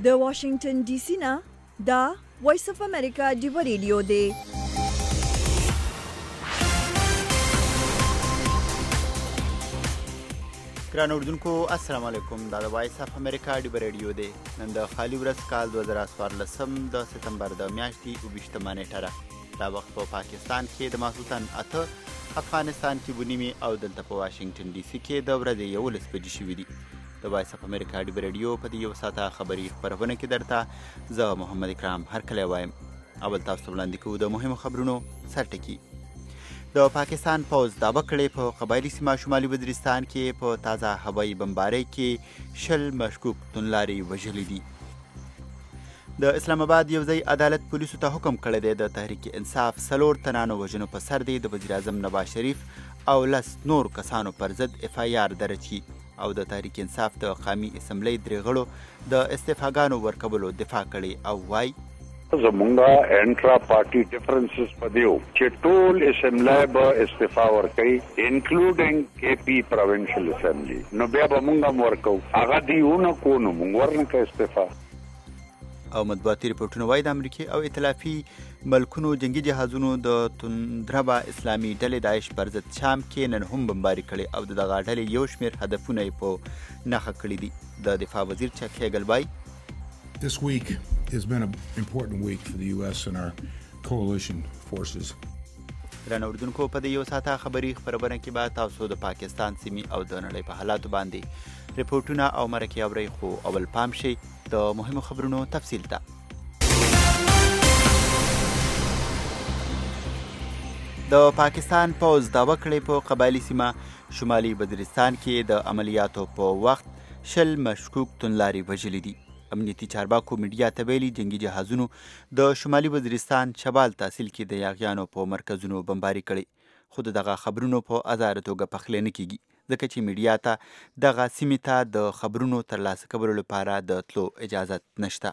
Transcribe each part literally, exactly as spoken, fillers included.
د واشنگټن ډي سي نه دا وایس اف امریکا ډیو ریډیو دی. ګران اردوونکو السلام علیکم. دا د وایس اف امریکا ډیو ریډیو دی. نن د خالي ورځ کال دوه زره څوارلسم د سپتمبر د میاشتې اوویشتمه نیټه ده. دا وخت په پاکستان کې د ماسخوتن اته، افغانستان کې اوه نیمې او دلته په واشنګټن ډي سي کې د ورځې یولس بجې شوي دي. د وایس اف امریکا ډیو ریډیو په دې یو ساعته خبري خپرونه کې درته زه محمد اکرام هرکلی وایم. اول تاسو ته وړاندې کوو د مهمو خبرونو سرټکي. د پاکستان پوځ دعوه کړې په قبایلي سیمه شمالي وزیرستان کې په تازه هوایي بمبارۍ کې شل مشکوک توندلارې وژلي دي. د اسلام آباد یو ځای عدالت پولیسو ته حکم کړی دی د تحریک انصاف څلور تنانو وژنو په سر دی د وزیر اعظم نواز شریف او لس نور کسانو پر ضد اف آی آر درج کړي او د تحریک انصاف د قومي اسمبلی درې غړو د استعفاګانو ورکولو دفاع کړې او وایي زمونږه انټرا پارټي ډیفرنسز په دیو چې ټول اسمبلی به استعفا ورکړي انکلوډینګ کے پی پروینشل اسمبلی نو بیا به مونږ ورکو هغه دیونه کو نو مونږ ورنکه استعفا. او مطبوعاتي رپورټونه وایي د امریکې او ائتلافي ملکونو جنگي جهازونو د توندربه اسلامي ډلې داعش پر ضد شام کې نن هم بمباري کړې او د دغه ډلې یو شمېر هدفونه یې په نښه کړي دي. د دفاع وزیر چک هیګل وایي This week has been an important week for the U S and our coalition forces. ګران اردوونکو په دې یو ساعته خبري خپرونه کې به تاسو د پاکستان سیمې او د نړۍ په حالاتو باندې رپورټونه او مرکې اورئ، خو اول پام شي د مهمو خبرونو تفصیل ته. د پاکستان پوځ دعوه کړې په قبایلي سیمه شمالي وزیرستان کې د عملیاتو په وخت شل مشکوک توندلارې وژلي دي. امنیتي چارواکو میډیا ته ویلي جنگي جهازونو د شمالي وزیرستان شبال تحصیل کې د یاغیانو په مرکزونو بمباري کړي، خو د دغه خبرونو په ازاره توګه پخلی نه کیږي ځکه چې میډیا ته دغه سیمې ته د خبرونو ترلاسه کولو لپاره د تلو اجازت نشته.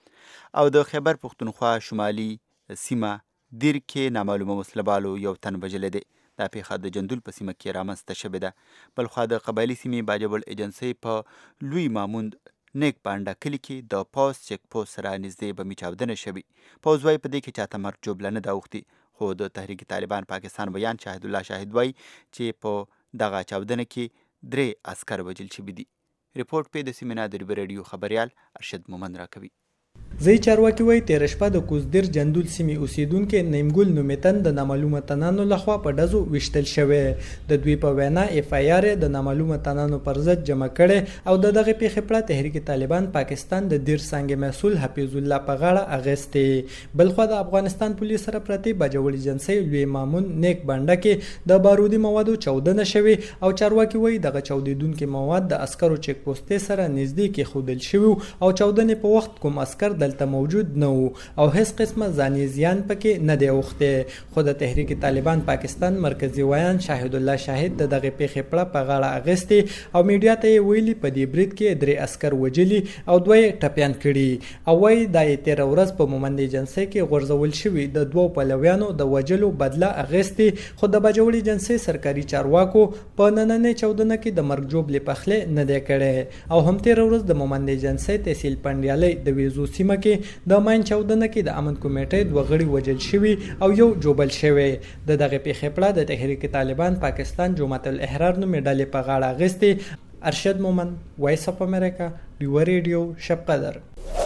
او د خیبر پښتونخوا شمالي سیمه دیر کې نامعلومه وسلهبالو یو تن وژلی دی. دا پیښه د جندول په سیمه کې رامنځته شوې ده. بلخوا د قبایلي سیمې باجوړ ایجنسۍ په لوی ماموند نیک پانډا کلي کې د پوز چیک پوسټ سره نږدې بمي چاودنه شوې. پوز وایي په دې کې چاته مرګ جوړه نه ده اوښتې، خو د تحریک طالبان پاکستان بیان شاهد الله شاهد وایي چې په دغه چاودنه کې درې عسکر وژل شوي دي. رپورټ پې د سیمې نه د ریبر ریډیو خبریال ارشد مومند راکوي. ځای چارواکي وایي تېره شپه د کوزدیر جندول سیمې اوسیدونکي نیمګل نومې تن د نامعلومه تنانو لخوا په ډزو ویشتل شوی. د دوی په وینا اف آی آر د نامعلومه تنانو پر ضد جمع کړي او د دغه پیښې پړه تحریک طالبان پاکستان د دیر څانګې مسؤل حفیظ الله په غاړه اخیستې. بلخوا د افغانستان پولیس سره پرتې باجوړ ایجنسۍ لوی مامون نیک بانډه کې د بارودي موادو چاودنه شوې او چارواکي وایي دغه چاودېدونکي مواد د عسکرو چیک پوسټې سره نږدې کېښودل شوي او چاودنې په وخت کوم عسکر دلته موجود نه وو او هیڅ قسمه ځاني زیان پکې نه دی اوښتی. خو د تحریک طالبان پاکستان مرکزي ویان شاهد الله شاهد د دغه پیښې پړه په غاړه اخیستې او میډیا ته یې ویلي په دې برید کې درې عسکر وژلي او دوه یې ټپیان کړي او وایي دا یې تېره ورځ په مومند ایجنسۍ کې غورځول شوي د دوو پلویانو د وژلو بدله اخیستې. خو د باجوړ ایجنسۍ سرکاري چارواکو په نننۍ چاودنه کې د مرګ جوړې پخلی نه دی کړی او هم تېره ورځ د مومند ایجنسۍ تحصیل پنډیالۍ د ویزو سیمه کې د ماین چاودنه کې د امن کمیټې دوه غړي وژل شوي او یو جوبل شوی. د دغه پیښې پړه د تحریک طالبان پاکستان جماعت الاحرار نومې ډلې په غاړه اخیستې. ارشد مومند، وایس اف امریکا ډیو ریډیو شب قدر.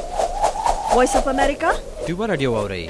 وایس اف امریکا ډیو ریډیو اورئ.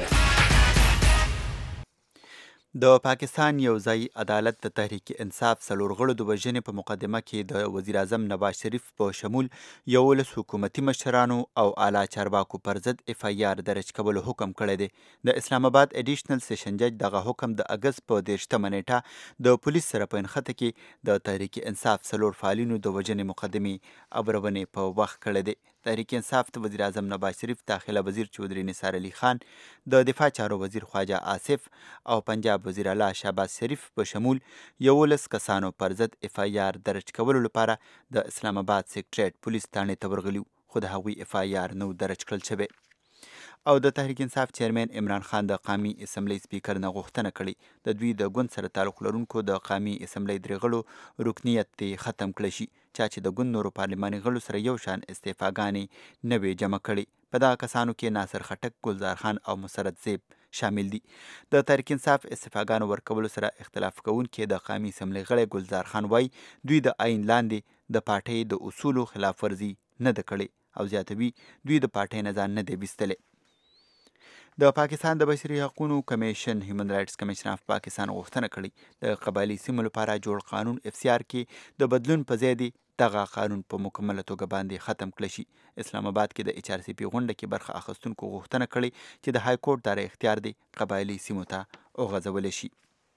د پاکستان یو ځای عدالت د تحریک انصاف څلور غړو د وژنې په مقدمه کې د وزیر اعظم نواز شریف په شمول یولس حکومتي مشرانو او اعلی چارواکو پر ضد اف آی آر درج کولو حکم کړی دی. د اسلام آباد ایډیشنل سیشن جج دغه حکم د اګست په دېرشتمه نیټه د پولیس سره په نښته کې د تحریک انصاف څلور فعالینو د وژنې مقدمې اورونې په وخت کړی دی. تحریک انصاف د وزیر اعظم نواز شریف، داخله وزیر چودھری نثار علی خان، د دفاع چارو وزیر خواجه آصف او پنجاب وزیر اعلی شهباز شریف په شمول یولس کسانو پر ضد اف آی آر درج کولو لپاره د اسلام آباد سیکریټریټ پولیس تاڼې ته ورغلي، خو د هغوی اف آی آر نو درج کړل شوی. او د تحریک انصاف چیرمن عمران خان د قومي اسمبلی سپیکر نه غوښتنه کړې د دوی د ګوند سره تعلق لرونکو د قومي اسمبلی درې غړو رکنیت ختم کړی شي چا چې د ګوند نورو پارلماني غړو سره یو شان استعفاګانې نه وې جمع کړي. په دغه کسانو کې ناصر خټک، ګلزار خان او مسرت زیب شامل دي. د تحریک انصاف استعفاګانو ورکولو سره اختلاف کوونکي د قومي اسمبلۍ غړی ګلزار خان وایي دوی د آئین لاندې د پارټۍ د اصولو خلاف ورزي نه ده کړې او زیاتوي دوی د پارټۍ نه ځان نه دی ویستلی. د پاکستان د بشري حقوقو کمیشن هیومن رایټس کمیشن اف پاکستان غوښتنه کړې د قبایلي سیمو لپاره جوړ قانون اف سی آر کې د بدلون په ځای دی دغه قانون په مکمله توګه باندې ختم کړی شي. اسلام آباد کې د ایچ آر سی پی غونډه کې برخه اخیستونکو غوښتنه کړې چې د های کورټ داره اختیار دی قبایلي سیمو ته وغځولی شي.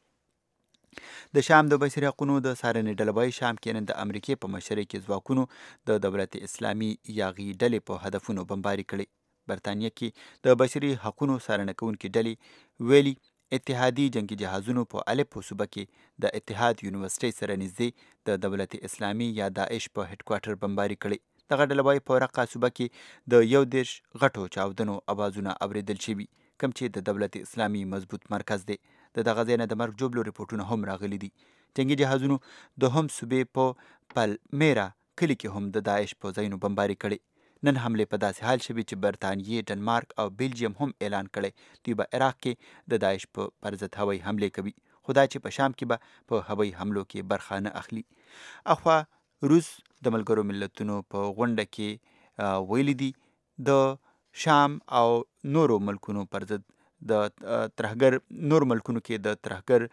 د شام د بشري حقوقو د څارنې ډله وایي شام کې نن د امریکې په مشرۍ کې ځواکونو د دولت اسلامي یاغي ډلې په هدفونو بمباري کړې. برطانیه کې د بشري حقوقو څارنه کوونکې ډلې ویلي اتحادي جنگي جهازونو په الپو صوبه کې د اتحاد یونیورسټۍ سره نږدې د دولت اسلامي یا داعش په هډ کوارټر بمباري کړې. دغه ډله وایي په رقه صوبه کې د یو دېرش غټو چاودنو اوازونه اورېدل شوي کوم چې د دولت اسلامي مضبوط مرکز دی. د دغه ځای نه د مرګ جوړلو رپورټونه هم راغلي دي. جنگي جهازونو د هم صوبې په پلمیرا کلي کې هم د داعش په ځایونو بمباري کړې. نن حملې په داسې حال شوي چې برطانیې، ډنمارک او بیلجیم هم اعلان کړی دوی به عراق کې د داعش په پر ضد هوایي حملې کوي، خو دا چې په شام کې به په هوایي حملو کې برخه نه اخلي. اخوا روس د ملګرو ملتونو په غونډه کې ویلي دي د شام او نورو ملکونو پر ضد د ترهګر نور ملکونو کې د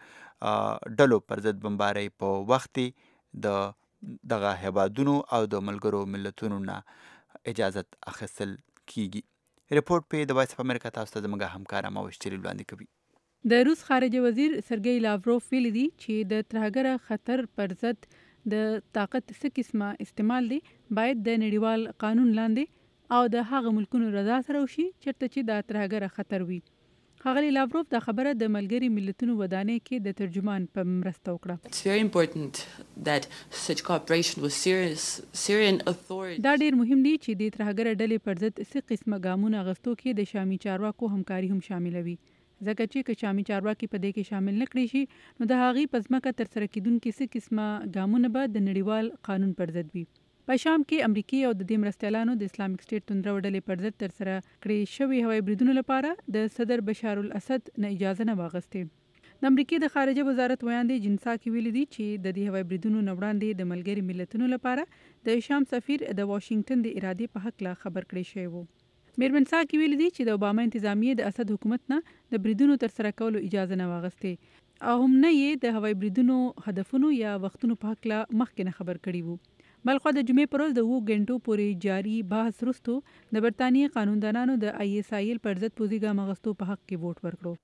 ترهګر ډلو پر ضد بمبارۍ په وخت د دغه هیوادونو او د ملګرو ملتونو نه اجازت اخیستل کیږي. رپورټ په د وایس اف امریکا تاسو ته زموږ همکار ماوشتری وړاندې کوي. د روس خارجه وزیر سرګی لاوروف ویلي دي چې د ترهګر خطر پر ضد د طاقت څه قسمه استعمال دی باید د نړیوال قانون لاندې او د هغه ملکونو رضا سره وشي چېرته چې د ترهګر خطر وي. ښاغلي لاوروف دا خبره د ملګري ملتونو ودانۍ کې د ترجمان په مرسته وکړه. It's very important that such cooperation with Syria's Syrian authorities. دا ډیر مهم دی چې د ترهګر ډلې پر ضد څه قسمه ګامونه اخیستو کې د شامي چارواکو همکاري هم شاملوي. ځکه چې که شامي چارواکي په دې کې شامل نه کړي شي نو د هغې په ځمکه ترسره کیدونکي څه قسمه ګامونه به د نړیوال قانون پر ضد وي. په شام کې امریکای او د دې مرستیالانو د اسلامیک سټیټ توندرو ډلې پر ضد ترسره کړې شوي هوایي بریدونو لپاره د صدر بشار الاسد نه اجازه نه واغستې. د امریکای د خارجه وزارت ویاندې جنسا کې ویلي دي چې د دې هوایي بریدونو نه وړاندې د ملګري ملتونو لپاره د شام سفیر د واشنگټن د ارادې په حق لا خبر کړی شوی وو. میرمن سا کې ویلي دي چې د اوباما انتظامیه د اسد حکومت نه د بریدونو ترسره کولو اجازه نه واغستې او هم نه یې د هوایي بریدونو هدفونو یا وختونو په حق لا مخکې نه خبر کړی وو. بلخوا د جمعې پر ورځ د اوو غنټو پورې جاري بحث وروسته د برطانیې قانوندانانو د آی اس آی ایل پر ضد پوځي ګام اخیستو په حق کې ووټ ورکړو.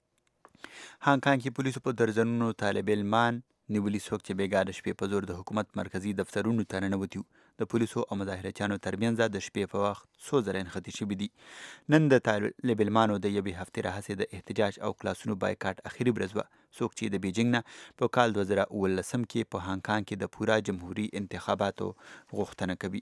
هانګ کانګ کې پولیسو په درجنونو طالب علمان نیولي څوک چې بېګا د شپې په زور د حکومت مرکزي دفترونو ته ننوتي وو. د پولیسو او مظاهرچیانو ترمنځ د شپې په وخت څو ځله نښتې شوي دي. نن د طالب علمانو د یوې هفتې راهیسې د احتجاج او کلاسونو بایکاټ اخري ورځ وه. څوک چې د بیجینګ نه په کال دوه زره اوولسم کې په هانګ کانګ کې د پورا جمهوري انتخاباتو غوښتنه کوي.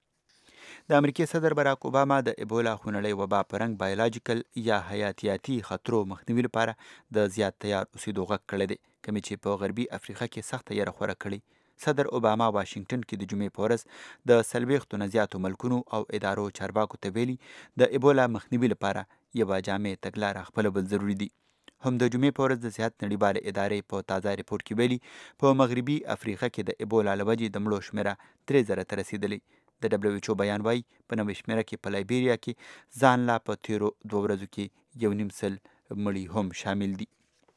د امریکای صدر براک اوباما د ایبولا خونړۍ وبا په رنګ بایولوژیکل یا حیاتیاتي خطرو مخنیوي لپاره د زیات تیار اوسېدو غږ کړی دی، کومې چې په غربي افریقا کې سخته یره خوره کړې. صدر اوباما واشنگټن کې د جمعې په ورځ د څلوېښتو نه زیاتو ملکونو او ادارو چارواکو ته ویلي د ایبولا مخنیوي لپاره یوه جامع تګلاره خپلول ضروري دي. هم د جمعې په ورځ د صحت نړیواله ادارې په تازه ریپورټ کې ویلي په مغربي افریقا کې د ایبولا له وجې د مړو شمېره درې زره ته رسېدلی. د ډبلیو ایچ او بیان وایي په نوې شمېره کې په لایبیریا کې ځان لا په تیرو دوه ورځو کې یو نیم سل مړي هم شامل دي.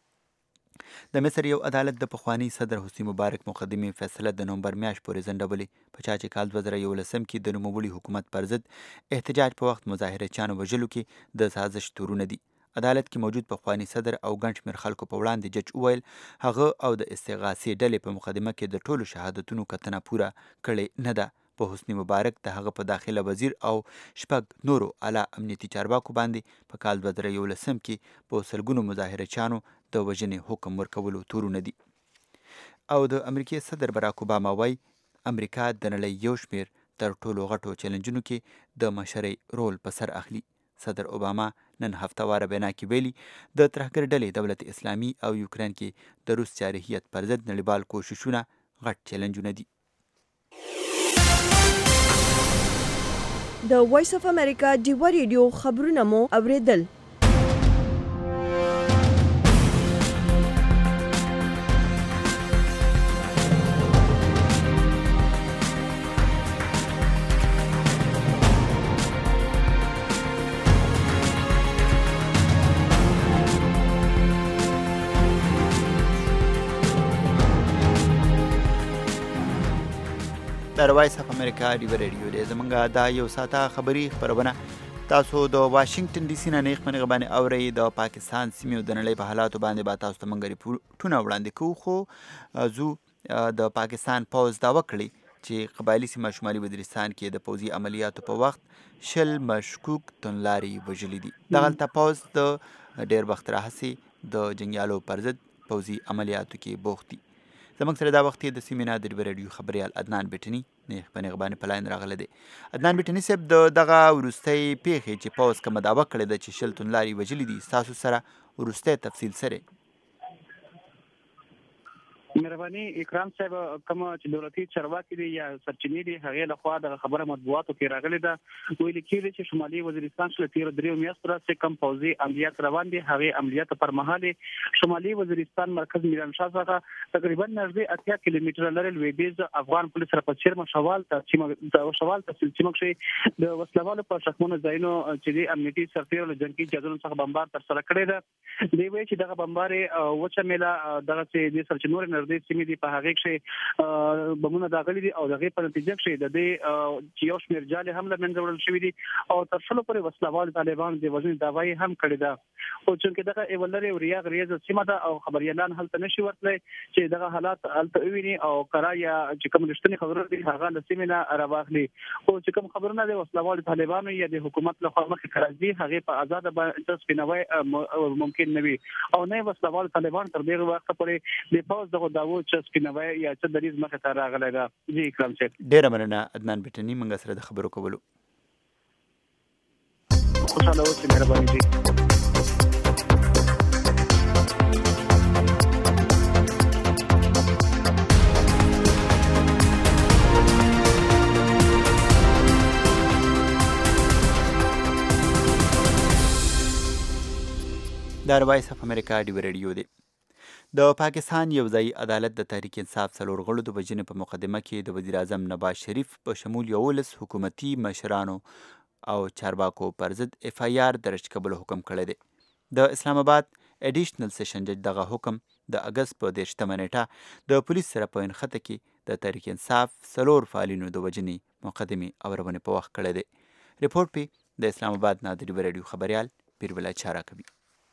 د مصر یو عدالت د پخواني صدر حسني مبارک مقدمې فیصله د نومبر میاشت پورې ځنډولې په چا چې کال دوه زره یولسم کې د نوموړي حکومت پر ضد احتجاج په وخت مظاهرچیانو وژلو کې د سازش تورونه دي. عدالت کې موجود پخواني صدر او ګڼ شمېر خلکو په وړاندې جج وویل هغه او د استغاثې ډلې په مقدمه کې د ټولو شهادتونو کتنه پوره کړې نه ده. په حسني مبارک د هغه په داخله وزیر او شپږ نورو اعلی امنیتي چارواکو باندې په کال دوه زره یولسم کې په سلګونو مظاهرچیانو د وژنې حکم ورکولو تورونه دي. او د امریکای صدر براک اوباما وایي امریکا د نړۍ یو شمېر تر ټولو غټو چیلنجونو کې د مشرۍ رول په سر اخلي. صدر اوباما نن هفتواره بینا کې ویلي د ترهګر ډلې دولت اسلامي او یوکرین کې د روس جارحیت پر ضد نړیوال کوششونه غټ چیلنجونه دي. د وایس اف امریکا ډیوا ریډیو خبرونه مو اوریدل. د وایس اف امریکا ډیوا ریډیو دی. زمونږ دا یو ساعته خبري خبرونه تاسو د واشنگټن ډي سي نه نیغ په نیغه باندې اورئ. د پاکستان سیمې او د نړۍ په حالاتو باندې به تاسو ته موږ ریپورټونه وړاندې کوو. خو زو د پاکستان پوځ دعوه کړې چې قبایلي سیمه شمالي وزیرستان کې د پوځي عملیاتو په وخت شل مشکوک توندلاري وژلي دي. دغلته پوځ د ډېر وخت راهیسې د جنګیالو پر ضد پوځي عملیاتو کې بوخت دي. زموږ سره دا وخت د سیمې نه د ډیوا ریډیو خبریال عدنان بیټني نیغ په نیغ باندې په لاین راغلی دی. عدنان بیټني صاحب، د دغه وروستۍ پیښې چې پوځ کومه دعوه کړې ده چې شل توندلاري وژلي دي، ستاسو سره وروستی تفصیل سره؟ مهرباني اکرام صاحب، کوم چې دولتي چارواکي دي یا سرچینې دي هغې لخوا د خبره مطبوعاتو کې راغلې ده. ویل کېږي چې شمالي وزیرستان چې له تېرو دریو میاشتو راهیسې کوم پوځي عملیات روان دي، هغې عملیاتو پر مهال شمالي وزیرستان مرکز میرانشاه څخه تقریبا نږدې اتیا کیلومتره لرې لویدیځ افغان پولیس سره په چیرمه شوال ته شوال تحصیل سیمه کښې د وسلوالو په شکمنو ځایونو چې د امنیتي سرتېرو له جنګي جهازونو څخه بمبار ترسره کړې ده. دوی وایي چې دغه بمبار یې وچه میله دغسې د سرچینو دې سیمې دي په هغې کښې بمونه داغلي دي او د هغې په نتیجه کښې د دې چې یو شمېر جالې هم له منځه وړل شوي دي او تر شلو پورې وسلوالو طالبانو د وژنې دعوا یې هم کړې ده. خو چونکې دغه یوه لرې وریا غریزه سیمه ده او خبریالان هلته نشي ورتلی چې دغه حالات هلته وویني او کره یا چې کوم رښتینې خبرونه دي هغه له سیمې نه راواخلي. خو چې کوم خبرونه د وسلوالو طالبانو یا د حکومت لخوا مخکې که راځي هغې په ازاده باندې سپینوی ممکن نه وي او نه یې وسلوالو طالبان تر دغه وخته پورې د پوځ دغو دعوو سپینوی یا څه دریځ مخې ته راغلی ده. جی اکرام صاحب، ډېره مننه عدنان بیټني موږ سره د خبرو کولو. خوشحاله اوسئ، مهرباني جی. دا وایس اف امریکا ډیوا ریډیو دی. د پاکستان یو ځایي عدالت د تحریک انصاف څلور غړو د وژنې په مقدمه کې د وزیر اعظم نواز شریف په شمول یولس حکومتي مشرانو او چارواکو پر ضد اف آی آر درج کولو حکم کړی دی. د اسلام آباد اډیشنل سیشن جج دغه حکم د اګست په دېرشمه نیټه د پولیس سره په نښته کې د تحریک انصاف څلور فعالینو د وژنې مقدمې اورونې په وخت کړی دی. ریپورټ پې د اسلام آباد نه د ډیوا ریډیو خبریال پیربلا چاره کوي.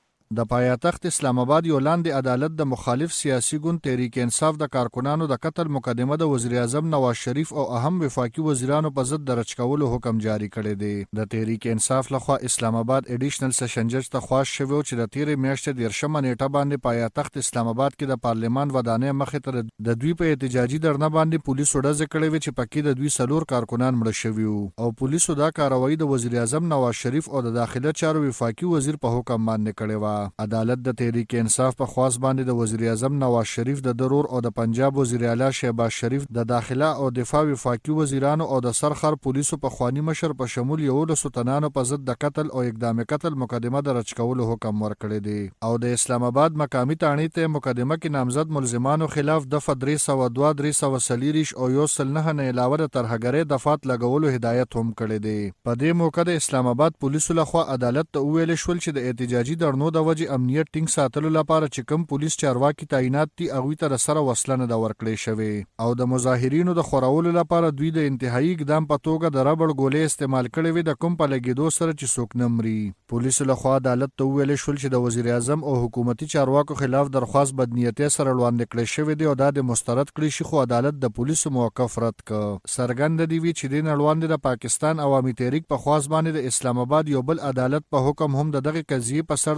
د پایتخت اسلام آباد یو لاندې عدالت د مخالف سیاسي ګوند تحریک انصاف د کارکنانو د قتل مقدمه د وزیر اعظم نواز شریف او اهم وفاقي وزیرانو په ضد درج کولو حکم جاری کړی دی. د تحریک انصاف لخوا اسلام آباد اډیشنل سیشن جج ته خواست شوی چې د تیرې میاشتې دېرشمه نیټه باندې پایتخت اسلام آباد کې د پارلمان ودانۍ مخې ته د دوی په احتجاجي درنه باندې پولیسو ډزې کړې وې چې پکې د دوی څلور کارکنان مړه شوي وو او پولیسو دا کاروایی د وزیر اعظم نواز شریف او د داخله چارو وفاقي وزیر په حکم باندې کړې وه. عدالت د تحریک انصاف په خواست باندې د وزیر اعظم نواز شریف د ضرور او د پنجاب وزیر اعلی شهباز شریف د داخله او دفاع وفاقي وزیرانو او د سرخر پولیسو په خوانی مشر په شمول یولسو تنانو په ضد د قتل او اقدام قتل مقدمه درج کولو حکم ورکړی دی او د اسلام آباد مقامی تانړۍ ته مقدمه کې نامزد ملزمانو خلاف دفعه درې سوه دوه درې سوه څلېرویشت او یو سل نهه نه علاوه د ترهګرۍ دفعات لګولو هدایت هم کړی دی. په دې موقع د اسلام آباد پولیسو لخوا عدالت ته وویل شول چې د احتجاجي درنو د وجې امنیت ټینګ ساتلو لپاره چې کوم پولیس چارواکي تعینات دي هغوی ته سره وسله نه ده ورکړې شوې او د مظاهرینو د خورولو لپاره دوی د انتهایی اقدام په توګه د ربړ ګولۍ استعمال کړې وې د کوم په لګېدو سره چې څوک نه مري. پولیسو لخوا عدالت ته وویل شول چې د وزیر اعظم او حکومتي چارواکو خلاف درخواست بدنیتۍ سره وړاندې کړی شوی دی او دا د مسترد کړی شي، خو عدالت د پولیسو موقف رد کړ. څرګنده دي وي چې دې اړوند د پاکستان عوامي تحریک په خواست باندې د اسلام آباد یو بل عدالت په حکم هم د دغه قضیې په سر د وزیر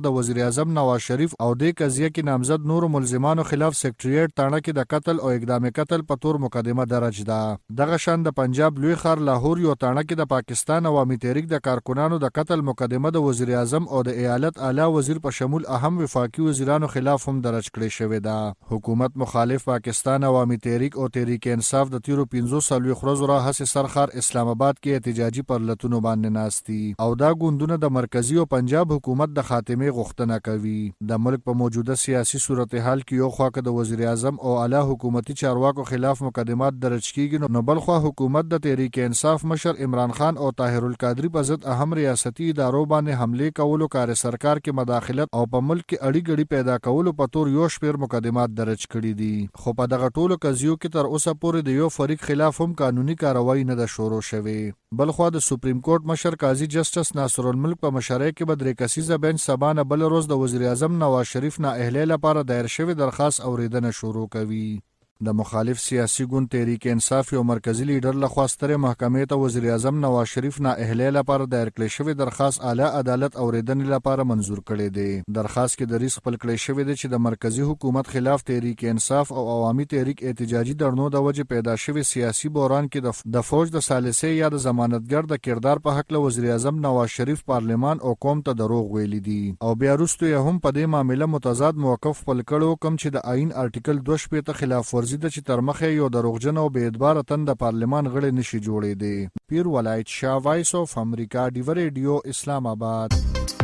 اعظم نواز شریف او د قضیه کې نامزد نور ملزمانو خلاف سیکریټریټ تاڼه کې د قتل او اقدام قتل په تور مقدمه درج ده. دغه شان د پنجاب لوی ښار لاهور یو تاڼه کې د پاکستان عوامي تحریک د کارکونانو د قتل مقدمه د وزیر اعظم او د ایالت اعلی وزیر په شمول اهم وفاقي وزیرانو خلاف هم درج کړی شوې ده. حکومت مخالف پاکستان عوامي تحریک او تحریک انصاف د تیرو پنځو څلوېښت ورځو راهیسې سرخار اسلام آباد کې احتجاجي پرلتونو باندې ناست دي او دا ګوندونه د مرکزی او پنجاب حکومت د خاتمه غوښتنه کوي. د ملک په موجوده سیاسي صورتحال کې یو خوا کې د وزیر اعظم او اعلی حکومتي چارواکو خلاف مقدمات درج کیږي نو بل خوا حکومت د تحریک انصاف مشر عمران خان او طاهر القادری په ضد اهم ریاستي ادارو باندې حمله کولو کار سرکار کې مداخلت او په ملک کې اړی ګړي پیدا کولو په تور یو شمېر مقدمات درج کړي دي. خو په دغه ټولو قضیو کې تر اوسه پورې د یو فریق خلاف هم قانوني کاروایی نه ده شروع شوې. بل خوا د سپریم کورټ مشر قاضي جسټس ناصر الملک په مشرۍ کې به درې کسیزه بنچ سبا نه بل ورځ د وزیر اعظم نواز شریف نه اهلې لپاره دایر شوی درخواست اوریدنه شروع کوي. د مخالف سیاسي ګوند تحریک انصاف یو مرکزی لیډر لخوا سترې محکمې ته وزیر اعظم نواز شریف نه اهلې لپاره دایر کړی شوی درخواست اعلی عدالت اوریدنې لپاره منظور کړی دی. درخواست کې د ریس خپل کړی شوی دی چې د مرکزی حکومت خلاف تحریک انصاف او عوامي تحریک احتجاجي درنو د وجې پیدا شوی سیاسي بحران کې د فوج د ثالثي یا د ضمانتګر د کردار په حق له وزیر اعظم نواز شریف پارلمان او قوم ته دروغ ویلي دي او بیا وروسته یې هم په دې معامله متضاد موقف خپل کړو کوم چې د آئین ارټیکل دوه شپېته خلاف ورزي ده چې تر مخه یو دروغجن او بې اعتباره تن د پارلمان غړی نشي جوړېدی. پیر ولایت شاه، وایس آف امریکا، ډیو ریډیو، اسلام آباد.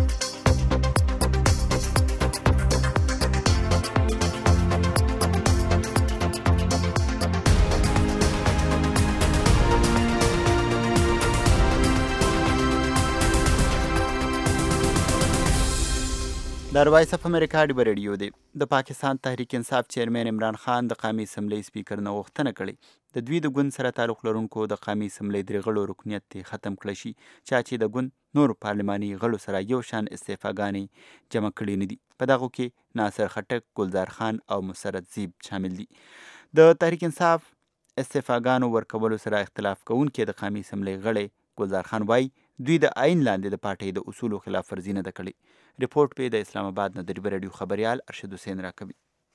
د وایس اف امریکا ډیو ریډیو دی. د پاکستان تحریک انصاف چیرمن عمران خان د قومي اسمبلی سپیکر نه غوښتنه کړې د دوی د ګوند سره تعلق لرونکو د قومي اسمبلی درې غړو رکنیت ختم کړی شي چا چې د ګوند نور پارلماني غړو سره یو شان استعفاګانې جمع کړي نه دي. په دغو کې ناصر خټک، ګلزار خان او مسرت زیب شامل دي. د تحریک انصاف استعفاګانو ورکولو سره اختلاف کوونکي د قومي اسمبلی غړی ګلزار خان وایي دوی د آئین لاندې د پارټۍ د اصولو خلاف ورزي نه ده کړې. رپورټ په د اسلام آباد نه د ډیو ریډیو خبريال ارشد حسین راکوي.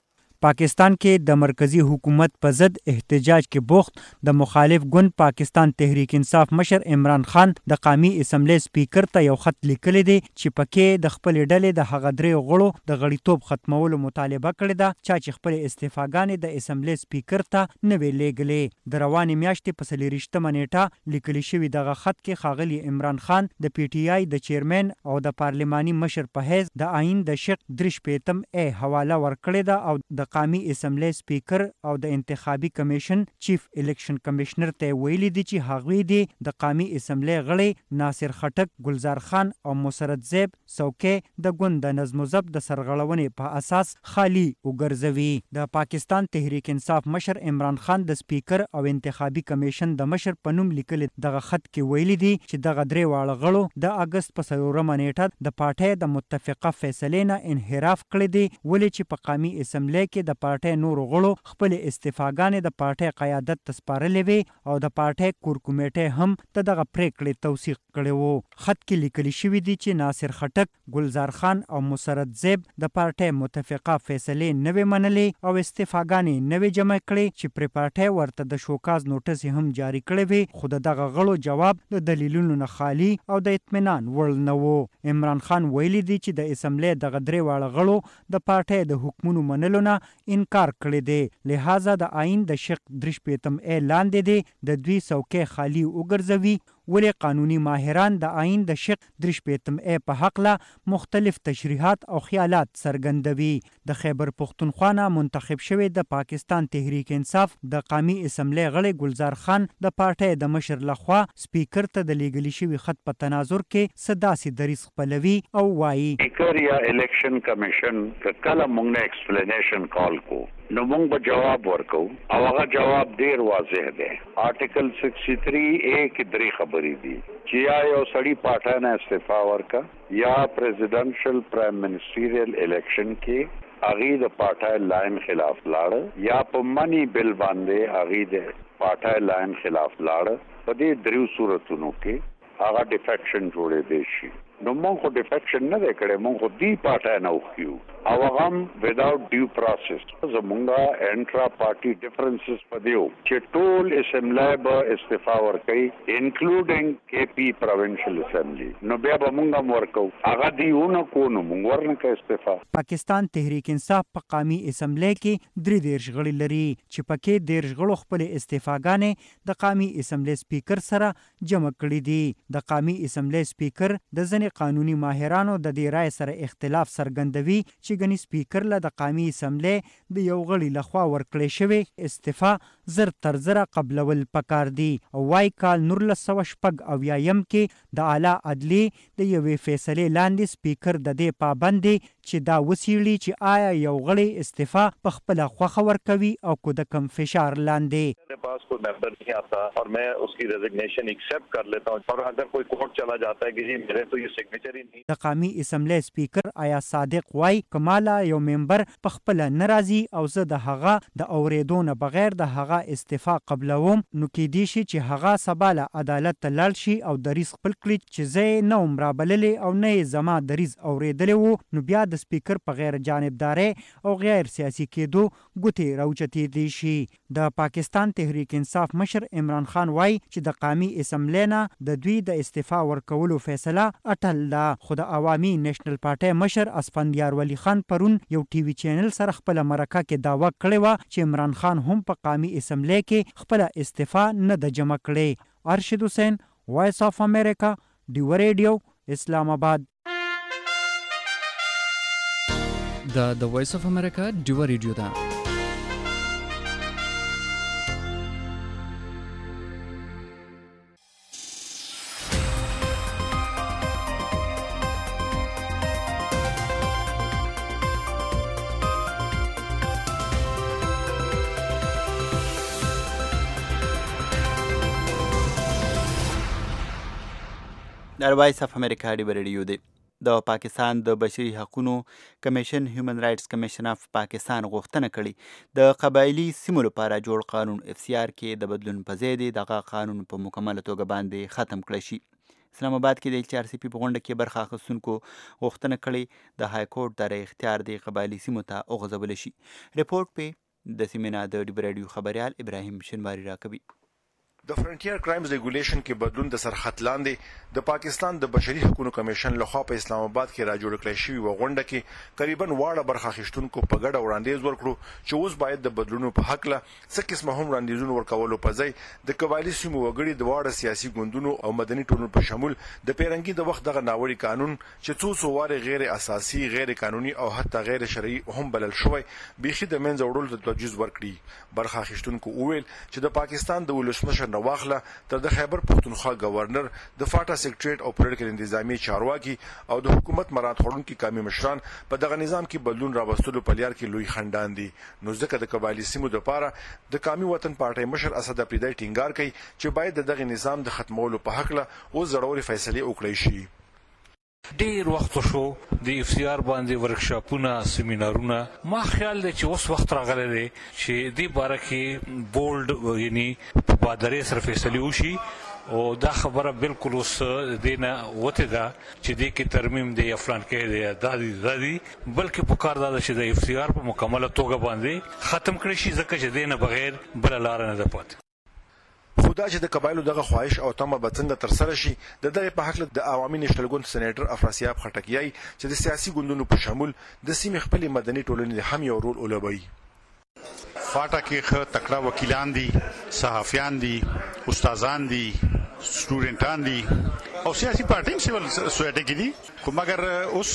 پاکستان کې د مرکزی حکومت په ضد احتجاج کې بوخت د مخالف ګوند پاکستان تحریک انصاف مشر عمران خان د قومي اسمبلی سپیکر ته یو خط لیکلی دی چې پکې د خپل ډلې د هغه درې غړو د غړیتوب ختمولو مطالبه کړې ده چا چې خپل استعفاګانې د اسمبلی سپیکر ته نه وې لیږلې. د روانې میاشتې په څلېرویشتمه نیټه لیکلی شوي دغه خط کې ښاغلي عمران خان د پی ټي آی د چیرمن او د پارلماني مشر په حیث د آئین د شق درې شپېتم ای حواله ورکړې ده او د قومي اسمبلی سپیکر او د انتخابي کمیشن چیف الیکشن کمشنر ته ویلي دي چې هغوی دي د قومي اسمبلی غړي ناصر خټک، ګلزار خان او مسرت زیب څوکۍ د ګوند د نظم و ضبط د سرغړونې په اساس خالی وګرځوي. د پاکستان تحریک انصاف مشر عمران خان د سپیکر او انتخابي کمیشن د مشر په نوم لیکلي دغه خط کې ویلي دي چې دغه درې واړه غړو د اګست په څلورمه نیټه د پارټۍ د متفقه فیصلې نه انحراف کړی دی ولې چې په قومي اسمبلی کې د پارټۍ نورو غړو خپل استعفاګانې د پارټۍ قیادت ته سپارلې وې او د پارټۍ کور کمیټې هم ته دغه پریکړې توثیق کړې وو. خط کې لیکلي شوي دي چې ناصر خټک، ګلزار خان او مسرت زیب د پارټۍ متفقه فیصلې نه وې منلې او استعفاګانې نه وې جمع کړې چې پرې پارټۍ ورته د شوکاز نوټس هم جاری کړی وې خو د دغه غړو جواب د دلیلونو نه خالي او د اطمینان وړ نه و. عمران خان ویلي دي چې د اسمبلی دغه درې واړه غړو د پارټۍ د حکمونو منلو نه انکار کړی دی لہذا د آئین د شق درې شپېتم ای لاندې دی د دوی څوکۍ خالی وګرځوي ولې قانوني ماهران د آئین د شق درې شپېتم ای په هکله مختلف تشریحات او خیالات څرګندوي. د خیبر پښتونخوا نه منتخب شوی د پاکستان تحریک انصاف د قومي اسمبلی غړی ګلزار خان د پارټۍ د مشر لخوا سپیکر ته د لیږلي شوي خط په تناظر کې څه داسې دریځ خپلوي او وایي سپیکر یا الیکشن کمیشن کله موږ نه ایکسپلینیشن کال کو نو موږ به جواب ورکو او هغه جواب ډیر واضح دی. آرټیکل سکسٹی تھری اے کې درې خبرې دي چې یا یو سړی پارټۍ نه استعفا ورکا یا پریزیډنشل پرایم منسټریل الیکشن کې هغه د پارټۍ لاین خلاف لاړ یا په منی بل باندې هغه د پارټۍ لاین خلاف لاړ. په دې دریو صورتونو کې هغه ډیفیکشن جوړې دی شي نو مونږ خو ډیفیکشن نه دی کړی، مونږ خو دی پارټی نه وکیو او هغه هم وداوټ ډیو پروسس. زمونږه انټرا پارټي ډیفرنسز په دیو چې ټول اسمبلی به استعفا ورکوي انکلوډینګ کې پی پروینشل اسمبلی، نو بیا به مونږ هم ورکو. هغه دیونه کو نو مونږ ورنکه استعفا. پاکستان تحریک انصاف په قومي اسمبلی کې درې دیرش غړي لري چې پکې دیرش غړو خپل استعفاګانې د قومي اسمبلی سپیکر سره جمع کړي دي. د قومي اسمبلی سپیکر د ځینې قانوني ماهرانو د دې رای سره اختلاف څرګندوي چې ګنې سپیکر له د قومي اسمبلی د یو غړي لخوا ورکړی شوی استعفا زر تر زره قبلول پکار دي او وايي کال نولس سوه شپږ اویایم کې د اعلی عدلیې د یوې فیصلې لاندې سپیکر د دې پابند دی چې دا وڅیړي چې آیا یو غړی استعفا په خپله خوښه ورکوي او که د کم فشار لاندې. میرے پاس کوئی ممبر نہیں آتا اور میں اس کی ریزگنیشن ایکسیپٹ کر لیتا ہوں اور اگر کوئی کورٹ چلا جاتا ہے کہ جی میرے تو یہ سگنیچر ہی نہیں. د قومي اسمبلی سپیکر آیا صادق وای کماله یو ممبر په خپله نه راځي او زه د هغه د اورېدو نه بغیر د هغه استعفا قبلوم نو کیدای شي چې هغه سبا له عدالت ته لاړ شي او دریځ خپل کړي چې زه یې نه وم رابللی او نه یې زما دریځ اورېدلی و، نو بیا د سپیکر په غیر جانبدارۍ او غیر سیاسي کېدو ګوتې راوچتېدی شي. د پاکستان تحریک انصاف مشر عمران خان وای چې د قومي اسمبلی نه د دوی د استعفا ورکولو فیصله اټل ده، خو د عوامي نیشنل پارټۍ مشر اسفندیار ولی خان پرون یو ټي وي چینل سره خپله مرکه کې دعوه کړې وه چې عمران خان هم په قومي اسمبلی کې خپله استعفا نه ده جمع کړې. ارشد حسین، وایس آف امریکا، ډیو ریډیو، اسلام آباد. دا د وایس اف امریکا ډیو ریډیو ده. د وایس اف امریکا ډیو ریډیو دی. د پاکستان د بشري حقوقو کمیشن هیومن رائټس کمیشن اف پاکستان غوښتنه کړې د قبایلي سیمو لپاره جوړ قانون اف سی آر کې د بدلون په ځای دی دغه قانون په مکمله توګه باندې ختم کړی شي. اسلام آباد کې د ایل چي آر سی پي په غونډه کې برخه اخیستونکو غوښتنه کړې د های کورټ د رای اختیار د قبایلي سیمو ته وغځولی شي. رپورټ په د سیمې نه د ډیو ریډیو خبریال ابراهیم شنواري راکوي. د فرنټیر کرایمز ریګولیشن کې بدلون د سرحد لاندې د پاکستان د بشري حقوقو کمیشن لخوا په اسلام آباد کې را جوړ کړی شوی و غونډه کې تقریبا واړه برخه اخیستونکو په ګډه وړاندیز ورکړو چې اوس باید د بدلونونو په حق له څه قسمه هم وړاندیزونه ورکولو په ځای د قبایلي سیمو وګړي د واړه سیاسي ګوندونو او مدني ټولنو په شمول د پیرنګي د وخت دغه ناوړي قانون چې څو څو واره غیر اساسي، غیر قانوني او حتی غیر شرعي هم بلل شوی بيخي د منځ وړلو ته تجویز ورکړي. برخه اخیستونکو وویل چې د پاکستان د ولسمشر نواخله تر د خیبر پختونخوا گورنر د فاټا سیکریټریټ او پولیټیکل انتظامی چارواکي او د حکومت مراد خورونکو قومي مشران په دغه نظام کې بدلون راوستلو په لار کې لوی خندان دي. نو ځکه د قبایلي سیمو لپاره د قومي وطن پارټۍ مشر اسد اپریدی ټینګار کوي چې باید دغه نظام د ختمولو په حق له او ضروري فیصله وکړي شي. ډیر وخت شو د اف سی آر باندې ورکشاپونه، سیمینارونه. ما خیال دی چې اوس وخت راغلی دی چې دې باره کې بولډ یعنی په بادرې سره فیصلې وشي او دا خبره بالکل اوس دې نه وتې ده چې دې کې ترمیم دی یا فلان کې دی یا دا دی دا دی، بلکې پکار دا ده چې د اف سی آر په مکمله توګه باندې ختم کړی شي ځکه چې دې نه بغیر بله لاره نه ده پاتې. خدا چې د قبایلو دغه خواهش او تمه به څنګه تر سره شي د دغه په حق د عوامي نېشنل ګوند سېنیټر افراسیاب خټکیای چې د سیاسي ګوندونو په شمول د سیمې خپل مدني ټولنې هم یو رول ولوبوي. فاټا کې خه تکړه وکیلان دي، صحافیان دي، استادان دي، سټوډنټان دي او سیاسي پارټي سیول سوسایټي کې دي. خو مګر اوس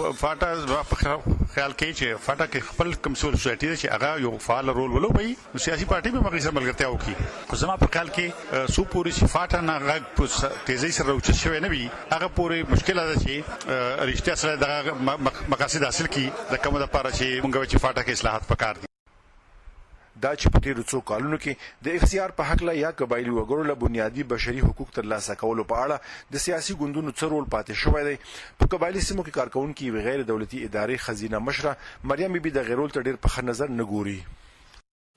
فاټا خیال کوي چې فاټا کې خپل کوم سیول سوسایټي چې هغه یو فعال رول ولوبوي، سیاسي پارټي به مګر سره ملګرتیا وکړي. خو زما په خیال کې سو پوری چې فاټا نه غږ په تیزی سره راوچت شوی نه وي، هغه پوری مشکل ده چې رښتیا سره د مقاصد حاصل کړي د کومه لپاره چې موږ چې فاټا کې اصلاحات پکار دي. دا چې په تیرو څو کالونو کې د اف سی آر په حق له یا قبایلي وګړو له بنیادي بشري حقوق ترلاسه کولو په اړه د سیاسي ګوندونو څه رول پاتې شوی دی. په قبایلي سیمو کې کارکونکي غیر دولتي ادارې خزینه مشره مریم بیبي د غیرول ته ډېر په ښه نظر نه ګوري.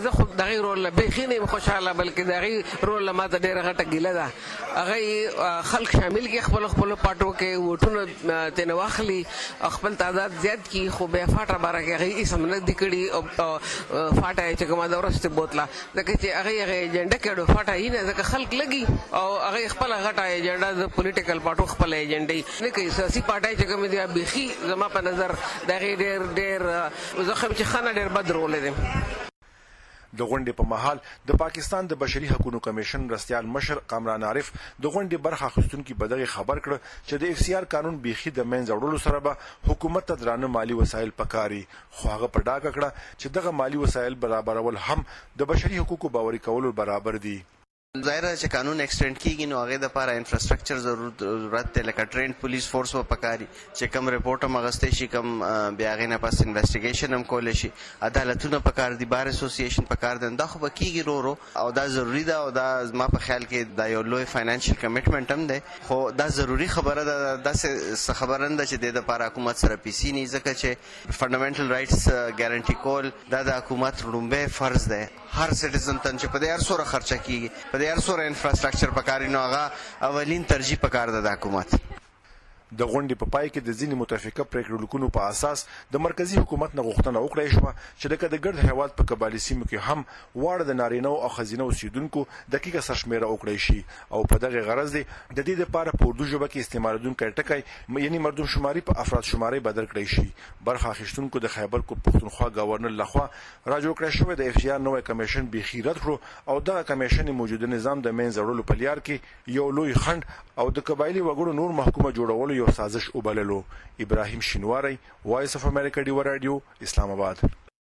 زه خو دغه رول به خینه خوشاله بلکې دغه رول ما ته ډیره غټه ګیله ده. هغه خلک شامل کې خپل خپل پټو کې وټونه تنه واخلي خپل تعداد زیات کی خو به فاټه بارا کې هغه سم نه دی کړي او فاټه چې کومه د ورسته بوتله ځکه چې هغه هغه ایجنډا کړو فاټه یې نه ځکه خلک لګي او هغه خپل غټه ایجنډا د پولیټیکل پارټو خپل ایجنډا نه کوي. سیاسي پارټي چې کوم دی بيخي زما په نظر دغه ډېر ډېر زخم چې خانه ډېر بد رول دی. د غونډې په مهال د پاکستان د بشري حقوقو کمیشن رستيال مشر قمران عارف د غونډې برخه اخیستونکو په دغه خبر کړ چې د اف سی آر قانون بيخي د منځ وړلو سره به حکومت ته درانه مالی وسایل پکاري. خو هغه په ډاګه کړه چې دغه مالی وسایل برابرول هم د بشري حقوقو باوري کولو برابر دي. ظاهر چې قانون ایکسټند کیږي نو هغه د لپاره انفراستراکچر ضرورت دی لکه ټرینډ پولیس فورس و پکاري چې کوم رپورټ هم غستې شي کوم بیا غینه پاس انویسټیګیشن هم کول شي عدالتونه پکار دي بار اسوسییشن پکار دي دا خو بکیږي رو رو او دا ضروری ده او دا ما په خیال کې دا یو لوی فاینانشل کمټمنټ هم دی خو دا ضروری خبره ده دا څه خبرنده چې د لپاره حکومت سره پیسي نه ځکه چې فندامنټل رائټس ګارانټي کول دا د حکومت لومبه فرض ده. هر سټیزن ته چې په دې هر سوره خرچه کیږي په دې هر سوره انفراستراکچر پکاري نو هغه اولین ترجیح پکار ده د حکومت. د غونډې په پای کې د ځینې متفقه پریکړو لیکونو په اساس د مرکزی حکومت نه غوښتنه وکړای شو چې د ګرد هیواد په قبایلی سیمو کې هم واړه د نارینه او خزینه اوسیدونکو دقیقه سرشمیره وکړای شي او په دغه غرض دی د دې لپاره په اردو ژبه کې استعمالونکو ټکی یعنی مردم شماري په افراد شماري بدل کړی شي. برخه اخیستونکو د خیبر پختونخوا گورنر لخوا راجو کړی شو د اف سی آر نوې کمیشن بخیرت کړو او دغه کمیشن موجوده نظام د منځ وړلو په لار کې یو لوی خند او د قبایلی وګړو نور محکومه جوړولو یو سازش وبللو. ابراهیم شینواری وایس اف امریکا ډیو رادیو اسلام آباد.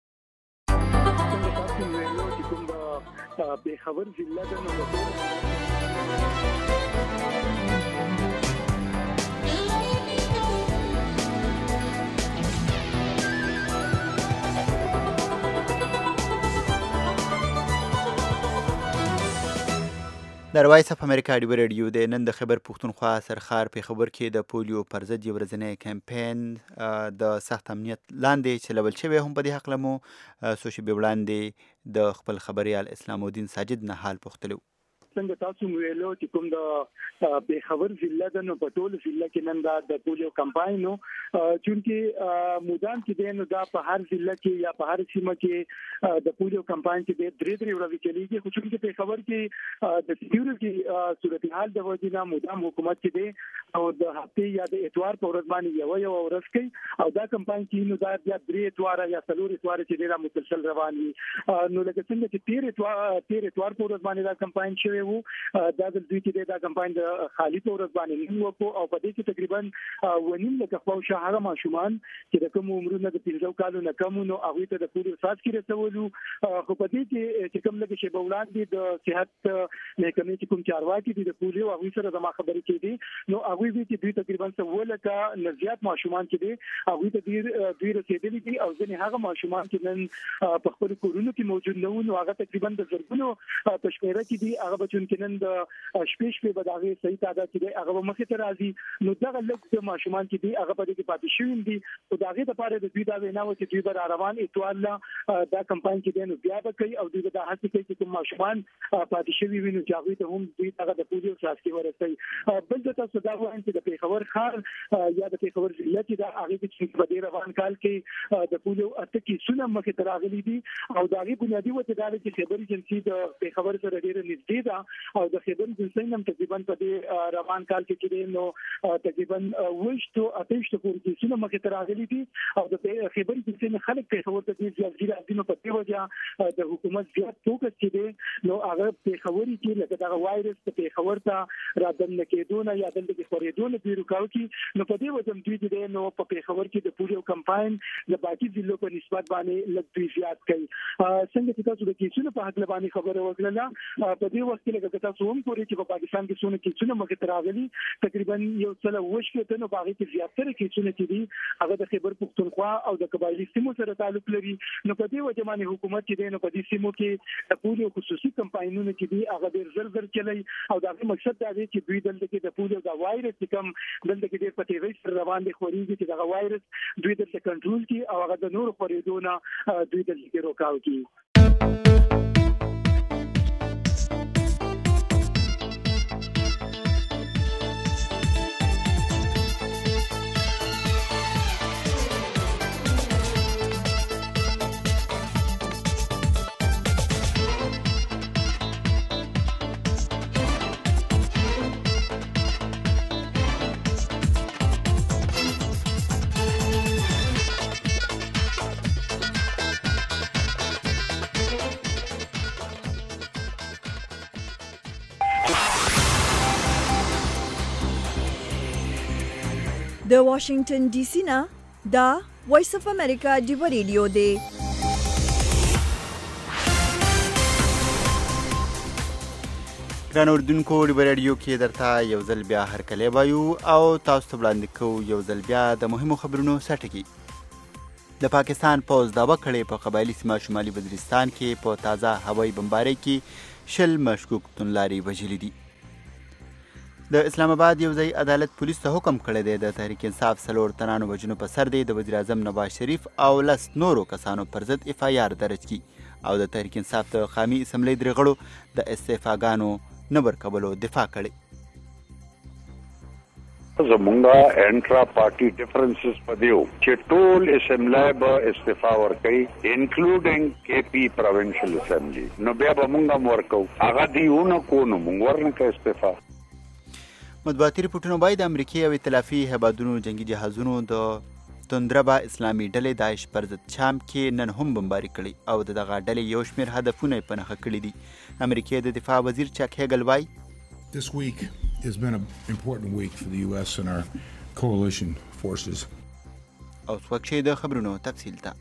به خبر ضلع د د وایس اف امریکا ډیو رادیو د نن د خبر پښتونخوا سرخار په خبر کې د پولیو پر ضد یو ورځنی کمپاین د سخت امنیت لاندې چلول شوی هم په دې حق لمو سوشي به وړاندې د خپل خبريال اسلام الدین ساجد نه حال پوښتلو. څنګه تاسو ویلو چې کوم د به خبر ضلع د نو پټول ضلع کې نن دا د پولیو کمپاین نو چې مودان کې دین دا په هر ضلع کې یا په هر سیمه کې د پولیو کمپاین کې د درې درې ورځې کېږي خو چې په خبر کې د سکیورټي صورتحال د وجې مودام حکومت کې دی او د هفته یا د اتوار په ورځ باندې یو یو ورځ کې او دا کمپاین کې نو دا بیا درې اتوار یا څلور اتوار چې ډیره مسلسل روان وي نو لکه څنګه چې تیر اتوار تیر اتوار په ورځ باندې دا کمپاین شوی وو دا د دوی کې دا کمپاین د خالی په ورځ باندې نو کو او په دې کې تقریبا ونیم لکه خو شهر ماشومان چې د کوم عمرونه د پنځو کالو نه کم نو هغه ته د پولیو ساز کې رسولو خو په دې کې چې کوم لکه شی بولان دي د صحت محکمې چې کوم چارواکي دي د پولیو هغه سره د ما خبرې کې دي نو هغه وی چې دوی تقریبا څو لکه نزيات ماشومان چې دي هغه ته ډیر دوی رسیدلي دي او ځنې هغه ماشومان چې نن په خپل کورونو کې موجود نه وو هغه تقریبا د زرګونو په شمیره کې دي هغه بچون کې نن د شپې شپې به دغه صحیح تعداد کې هغه مخې ته راځي نو دغه لږ ماشومان چې دي هغه په دې کې پاتې شوي دي او دغه لپاره د دوی دا وینا و چې دوی به روان اتوار لا دا کمپاین کې دي نو بیا به کوي او دوی به د هڅه کوي چې کوم ماشومان پاتې شوي وي نو چې هغه ته هم دوی دغه د پولیو ساز کې ورسي. بل د تاسو دا وایم چې د پیښور ښار یا د پیښور ضلع کې دا هغه چې په دې روان کال کې د پولیو اته کې سونه مخې ته راغلي دي او دغه بنیادی وجه دا چې خبري جنسي د پیښور سره ډېر نږدې ده او د خبري جنسي هم تقریبا په دې روان کال کې کې نو تقریبا وشتو اتهشت پورې سونه مخې ته راغلي دي او د خبري جنسي خلک پیښور ته دي چې راځي په دې وجه د حکومت زیات فوکس کړي نو هغه پیښوري کې لکه دا وایرس په پیښور ته راځم نه کېدونه یا د دې خورېدونه بیرو کاو کې نو په دې وجه دوی دې نو په پیښور کې د پولیو کمپاین د باقي ضلعو په نسبت باندې لږ دوی زیات کوي. څنګه چې تاسو د کیسونو په حق باندې خبره وکړه په دې وخت کې لکه تاسو هم پوری چې په پاکستان کې څونه کیسونه مخې ته راغلي تقریبا یو څل وشته ته نو باغې کې زیاتره کیسونه کې دي هغه د خیبر پختونخوا او د قبایلی سیمو سره تعلق لري نو په دې وجه باندې حکومت کې نو په دې سیمو کې د پولیو خصوصي کمپاینونه کې دي هغه ډېر زر زر چلی او دا مقصد دا دی چې دوی دلته کې د پولیو دا وایرس کم دلته کې ډېر پټې وایي روان دي خوريږي چې دا وایرس دوی دلته کنټرول کړي او هغه د نور خورېدونه دوی دلته کې روکاو کړي. د واشنگټن ډي سي نه دا وایس اف امریکا ډیو ریډیو دی. ګران اردوونکو ډیو ریډیو کې درته یو ځل بیا هرکلی وایو او تاسو ته وړاندې کوو یو ځل بیا د مهمو خبرونو سرټکي. د پاکستان پوځ دعوه کړې په قبایلي سیمه شمالي وزیرستان کې په تازه هوایي بمبارۍ کې شل مشکوک توندلاري وژلي دي. د اسلام آباد یو ځای عدالت پولیس ته حکم کړی دی د تحریک انصاف څلور تنانو وژنو په سر دی د وزیر اعظم نواز شریف او لس نورو کسانو پر ضد اف آی آر درج کړي او د تحریک انصاف د قامي اسمبلۍ درې غړو د استعفاګانو نه ورکولو دفاع کړې. زمونږه انټرا پارټي ډیفرنسز په دیو چې ټول اسمبلی به استعفا ورکړي انکلوډینګ کے پی پروینشل اسمبلی نو بیا به مونږ ورکو هغه دیونه کو نو مونږ ورنکه استعفا. مطبوعاتي رپورټونه وایي د امریکې او ائتلافي هیوادونو جنگي جهازونو د توندربه اسلامي ډلې داعش پر ضد شام کې نن هم بمباري کړي او د دغه ډلې یو شمېر هدفونه یې په نښه کړي دي. امریکې د دفاع وزیر چک هیګل وایي This week has been an important week for the U S and our coalition forces. او څوک د خبرونو تفصیل ته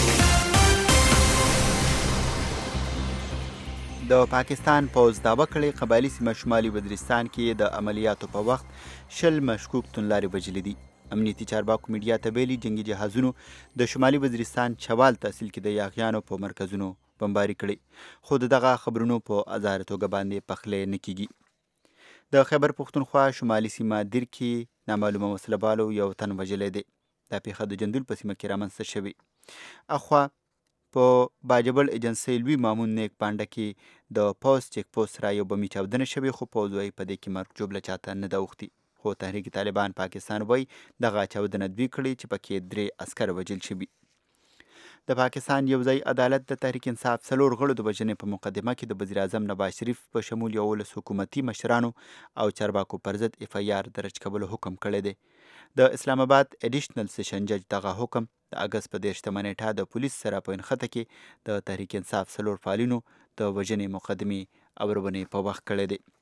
د پاکستان پوځ دعوه کړې قبایلي سیمه شمالي وزیرستان کې د عملیاتو په وخت شل مشکوک توندلاري وژلي دي. امنیتي چارواکو میډیا ته ویلي جنگي جهازونو د شمالي وزیرستان چوال تحصیل کې د یاغیانو په مرکزونو بمباري کړي خو د دغه خبرونو په ازاره توګه باندې پخلی نه کیږي. د خیبر پختونخوا شمالي سیمه دیر کې نامعلومه وسله بالو یو تن وژلی دی. دا پیښه د جندول په سیمه کې رامنځته شوې. اخوا په باجبل ایجنسۍ لوی مامون نیک پانډه کې د پوست چیک پوسټ سره یو بمي چاودنه شوې خو پوځ وایي په دې کې مرګ ژوبله چاته نه ده اوښتي. خو تحریک طالبان پاکستان وایي دغه چاودنه دوی کړې چې پکې درې عسکر وژل شوي. د پاکستان یو ځای عدالت د تحریک انصاف څلور غړو د وژنې په مقدمه کې د وزیر اعظم نواز شریف په شمول یولس حکومتي مشرانو او چارواکو پر ضد اف آی آر درج کولو حکم کړی دی. د اسلام آباد اډیشنل سیشن جج دغه حکم د اګست په دېرشتمه نیټه د پولیس سره په نښته کې د تحریک انصاف څلور فعالینو د وژنې مقدمې اورونې په وخت کړی دی.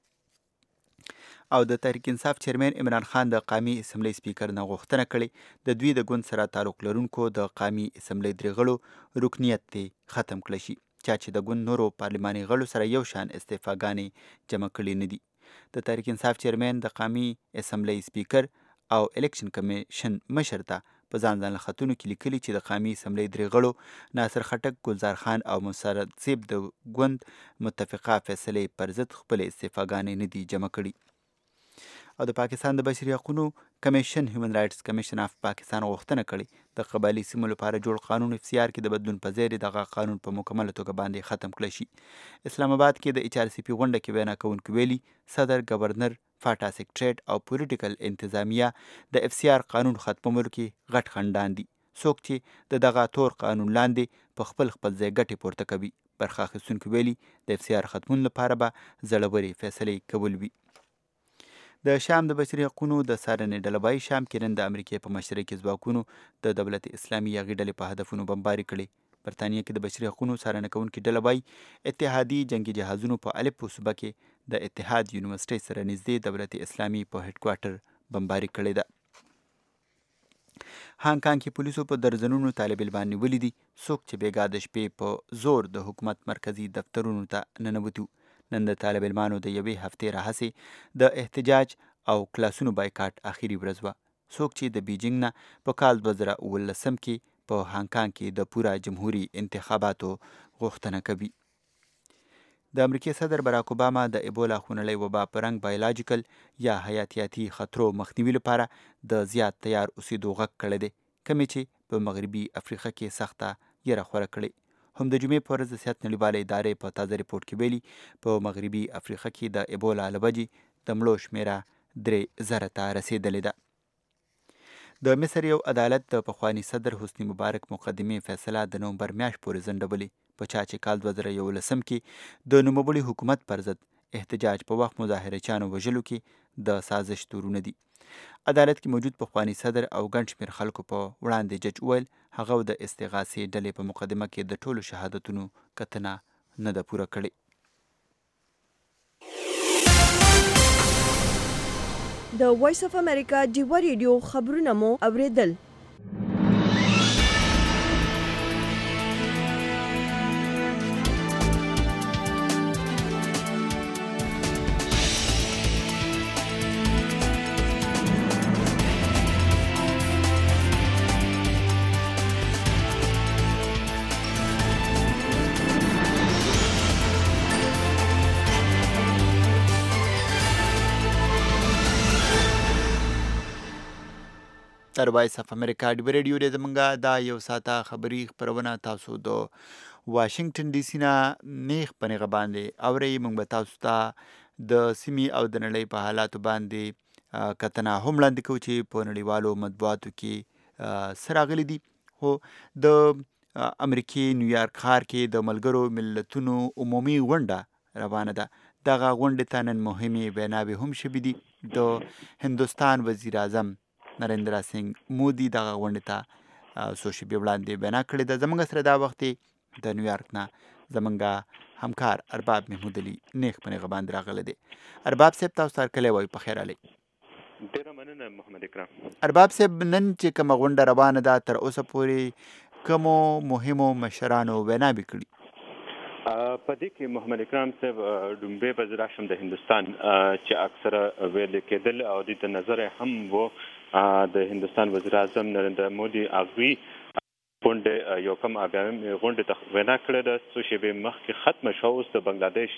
او د تحریک انصاف چیرمن عمران خان د قامي اسمبلۍ سپیکر نه غوښتنه کړې د دوی د ګوند سره تعلق لرونکو د قامي اسمبلۍ درې غړو رکنیت دې ختم کړی شي چا چې د ګوند نورو پارلماني غړو سره یو شان استعفاګانې جمع کړي نه دي. د تحریک انصاف چیرمن د قامي اسمبلۍ سپیکر او الیکشن کمیشن مشر ته په ځان ځانله خطونو کې لیکلي چې د قامي اسمبلۍ درې غړو ناصر خټک، ګلزار خان او مسرت سیب د ګوند متفقه فیصلې پر ضد خپلې استعفاګانې نه دي جمع کړي. او د پاکستان د بشري حقوقو کمیشن هیومن رایټس کمیشن اف پاکستان غوښتنه کړې د قبایلي سیمو لپاره جوړ قانون اف سی آر کې د بدلون په ځای دغه قانون په مکمله توګه باندې ختم کړی شي. اسلام آباد کې د ایچ آر سی پی غونډه کې وینا کوونکي ویلي صدر، گورنر، فاټا سیکریټریټ او پولیټیکل انتظامیه د اف سی آر قانون ختمولو کې غټ خنډان دي. څوک چې د دغه تور قانون لاندې په خپل خپل ځای ګټې پورته کوي. برخه اخیستونکي ویلي د اف سی آر ختمون لپاره به زړورې فیصلې کول وي. د شام د بشري حقوقو د څارنې ډله وايي شام کې نن د امریکې په مشرۍ کې ځواکونو د دولت اسلامي یاغي ډلې په هدفونو بمباري کړې. برطانیه کې د بشري حقوقو څارنه کوونکې ډله وايي اتحادي جنگي جهازونو په الیپو صوبه کې د اتحاد یونیورسټۍ سره نږدې دولت اسلامي په هډ کوارټر بمباري کړې ده. هانګ کانګ کې پولیسو په درجنونو طالب علمان نیولي دي څوک چې بېګا د شپې په زور د حکومت مرکزي دفترونو ته ننوتي. نن د طالب علمانو د یوې هفتې راهیسې د احتجاج او کلاسونو بایکاټ اخري ورځ وه. څوک چې د بیجینګ نه په کال دوه زره اوولسم کې په هانګ کانګ کې د پوره جمهوري انتخاباتو غوښتنه کوي. د امریکې صدر براک اوباما د ایبولا خونړۍ وبا په رنګ بایولوژیکل یا حیاتیاتي خطرو مخنیوي لپاره د زیات تیار اوسېدو غږ کړی دی کومې چې په مغربي افریقا کې سخته یره خوره کړې. هم د جمعې په ورځ د صحت نړیواله ادارې په تازه ریپورټ کې ویلي په مغربي افریقا کې د ایبولا له وجې د مړو شمېره درې زره ته رسېدلې ده. د مصر یو عدالت د پخواني صدر حسني مبارک مقدمې فیصله د نومبر میاشت پورې ځنډولې په چا چې کال دوه زره یولسم کې د نوموړي حکومت پر ضد احتجاج په وخت مظاهرچیانو وژلو کې د سازش تورونه دي. عدالت کې موجود پخواني صدر او ګڼ شمېر خلکو په وړاندې جج وویل هغه د استغاثې ډلې په مقدمه کې د ټولو شهادتونو کتنه نه ده پوره کړې. د وایس اف امریکا ډیوه ریډیو خبرونه مو اوریدل. در وایس اف امریکا ډیوه ریډیو د زمونږه دا یو ساته خبري خپرونه تاسو د واشنگټن ډي سي نه نیغ په نیغه باندې اورئ. موږ به تاسو ته د سیمې او د نړۍ په حالاتو باندې کتنه هم وړاندې کوو چې په نړیوالو مطبوعاتو کې څه راغلي دي. خو د امریکې نیویارک ښار کې د ملګرو ملتونو عمومي غونډه روانه ده. دغه غونډې ته نن مهمې ویناوې هم شوي دي. د هندوستان وزیر اعظم نریندرا سنگھ مودي دغه غونډې ته څو شېبې وړاندې وینا کړې ده. زموږ سره دا وخت د نیویارک نه زموږ همکار ارباب محمود علي نیغ په نیغه باندې راغلی دی. ارباب صاحب تاسو ته هرکلی وایو، په خیر علي. ډېره مننه محمد اکرام. ارباب صاحب نن چې کومه غونډه روانه ده تر اوسه پورې کومو مهمو مشرانو ویناوې کړي؟ په دې کې محمد اکرام صاحب ډومبې به زه راشم د هندوستان چې اکثره ویلې کېدل او دې ته نظر هم و د هندوستان وزیر اعظم نریندرا مودي هغوی غونډې یو کم اویایم غونډې ته وینا کړې ده څو شېبې مخکې ختمه شوه. اوس د بنګلادیش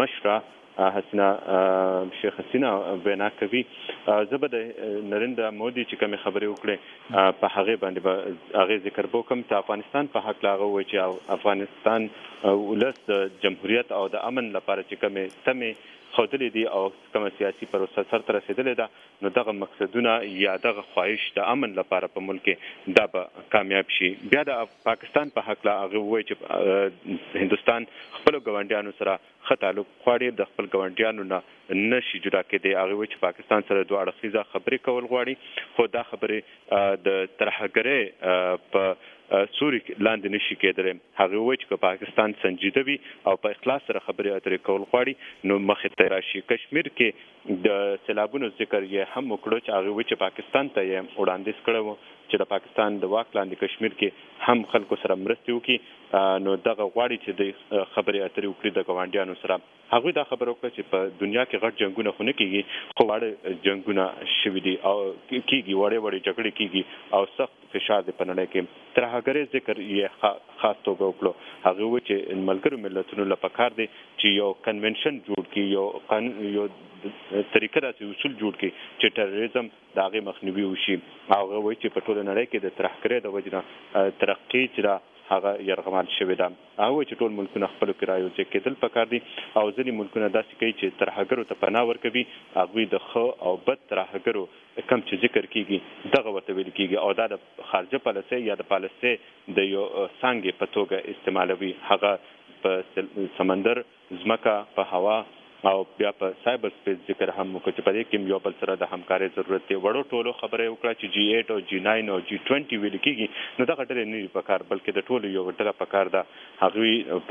مشره حسینا شیخ حسینا وینا کوي. زه به د نریندرا مودي چې کومې خبرې وکړې په هغې باندې به هغې ذکر به وکړم چې افغانستان په هکله هغه ووایي چې افغانستان ولس د جمهوریت او د امن لپاره چې کومې تمې ښودلې دي او کومه سیاسي پروسه سرته رسېدلې ده، نو دغه مقصدونه یا دغه خواهش د امن لپاره په ملک کې دا به کامیاب شي. بیا د پاکستان په هکله هغه ووایي چې هندوستان خپلو ګاونډیانو سره ښه تعلق غواړي، د خپل ګاونډیانو نه نشي جدا کېدی. هغه وایي چې پاکستان سره دوه اړخیزه خبرې کول غواړي، خو دا خبرې د ترهګرۍ په سوري لاندې نشي کېدلی. هغه وایي چې پاکستان سنجیده وي او په اخلاص سره خبرې اترې کول غواړي نو مخې ته راشي. کشمیر کې د سیلابونو ذکر یې هم وکړو چې هغه وایي چې پاکستان ته یې وړاندیز کړی و چې د پاکستان د واک لاندې کشمیر کې هم خلکو سره مرستې وکړي، نو دغه غواړي چې د خبرې اترې وکړي د ګاونډیانو سره. هغوی دا خبره وکړه چې په دنیا کې غټ جنګونه خو نه کېږي، خو واړه جنګونه شوي دي او کېږي، وړې وړې جګړې کېږي او سخت فشار دی په نړۍ کې. ترهګرۍ ذکر یې خاص توګه وکړو. هغه وایي چې ملګرو ملتونو له پکار دی چې یو کنونشن جوړ کړي، یو قانون یو طریقه داسې اصول جوړ کړي چې تروریزم د هغې مخنیوي وشي. هغه وایي چې په ټوله نړۍ کې د ترهګرۍ د وجې نه ترقي چې ده هغه یرغمال شوې ده. هغه وایي چې ټول ملکونه خپلو کې رایوځای کېدل پکار دي او ځینې ملکونه داسې کوي چې ترهګرو ته پناه ورکوي. هغوی د ښه او بد ترهګرو کم چې ذکر کېږي دغه ورته ویل کېږي او دا د خارجه پالیسۍ یا د پالیسۍ د یو څانګې په توګه استعمالوي. هغه په سمندر، ځمکه، په هوا او بیا په سایبر سپیس ذکر هم وکړو چې په دې کې یو بل سره د همکارۍ ضرورت دی. وړو ټولو خبره یې وکړه چې جی ایټ او جی ناین او جی ټوینټي ویل کېږي، نو دغه ډلې نه دي پکار بلکې د ټولو یو ډله پکار ده. هغوی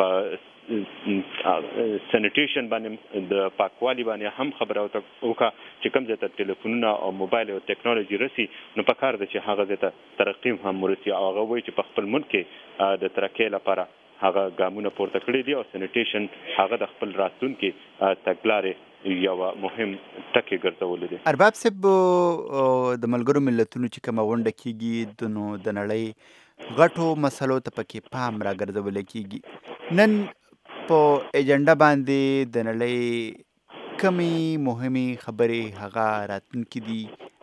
په سینیټیشن باندې د پاکوالي باندې هم خبره وکړه چې کوم ځای ته ټلیفونونه او موبایل او ټیکنالوژي رسي نو پکار ده چې هغه ځای ته ترقي هم ورسي. او هغه وایي چې په خپل ملک کې د ترقۍ لپاره هغه ګامونه پورته کړي دي او سینیټیشن هغه د خپل راتلونکي تګلارې یو مهم ټکی ګرځولی دی. ارباب صاحب د ملګرو ملتونو چې کومه غونډه کېږي نو د نړۍ غټو مسلو ته پکې پام راګرځولی کېږي. نن په ایجنډا باندې د نړۍ کومې مهمې خبرې هغه راتلونکي دي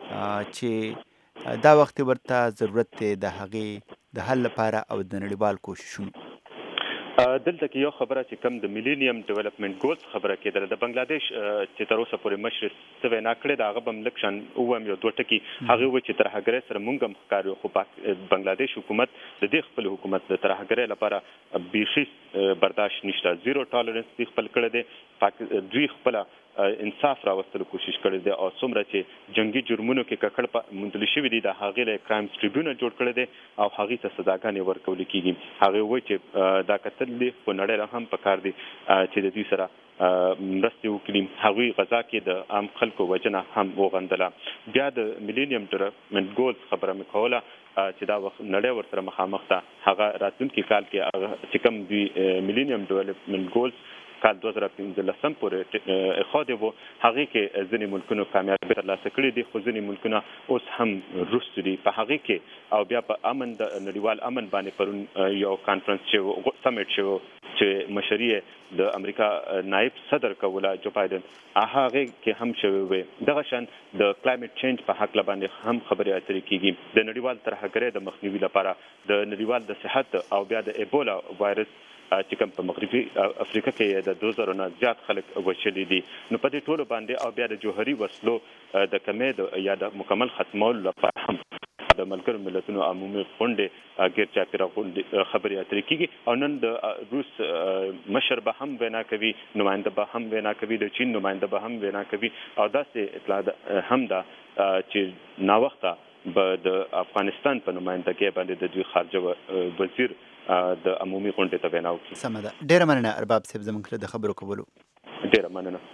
چې دا وخت ورته ضرورت دی د هغې د حل لپاره او د نړیوال کوششونو؟ دلته کې یو خبره چې کوم د میلینیم ډیولپمنټ ګولز خبره کېدله، د بنګلادیش چې تر اوسه پورې مشر څه وینا کړې ده هغه به هم لږ شان ووایم یو دوه ټکي. هغې وویل چې ترهګرۍ سره موږ هم ښکار یو، خو بنګلادیش حکومت د دې خپل حکومت د ترهګرۍ لپاره بیخي برداشت نشته، زیرو ټالرنس دوی خپل کړی دی. دوی خپله انصاف راوستلو کوشش کړی دی او څومره چې جنگي جرمونو کې ککړ موندل شوي دي د هغې له کرایمز ټریبیونل جوړ کړی دی او هغې ته سزاګانې ورکول کېږي. هغې وایي چې دا کتل دي خو نړۍ له هم پکار دي چې د دوی سره مرستې وکړي هغوی غزا کې د عام خلکو وجنه هم وغندله. بیا د میلینیم ډیولپمنټ ګولز خبره مې کوله چې دا وخت نړۍ ورسره مخامخ ده. هغه راتلونکي کال کې چې کوم دوی میلینیم ډیولپمنټ ګولز کال دوه زره پنځلسم پورې اخاده وو هغه کې ځینې ملکونو کامیابی ترلاسه کړې دي خو ځینې ملکونه اوس هم روس دي په هغه کې او بیا په امن د نړیوال امن باندې پرون یو کانفرنس چې سمیټ شو چې مشري د امریکا نائب صدر کوله جو بایدن هغه کې هم شوی وي. دغه شان د کلایمټ چینج په حق باندې هم خبرې اترې کیږي د نړیوال ترهګرۍ د مخنیوي لپاره د نړیوال د صحت او بیا د ایبولا وایرس چې کوم په مغربي افریقا کې د دوه زره نه زیات خلک وشلي دي نو په دې ټولو باندې او بیا د جوهري وسلو د کمې یا د مکمل ختمولو لپاره هم د ملګرو ملتونو عمومي غونډې غیر چاپیره غونډې خبرې اترې کیږي او نن د روس مشر به هم وینا کوي نماینده به هم وینا کوي د چین نماینده به هم وینا کوي او داسې اطلاع هم ده چې ناوخته به د افغانستان په نمایندګۍ باندې د دوی خارجه وزیر د عمومي غونډې ته وینا وکړي. سمه ده. ډېره مننه ارباب صاحب زموږ د خبرو کولو. ډېره مننه.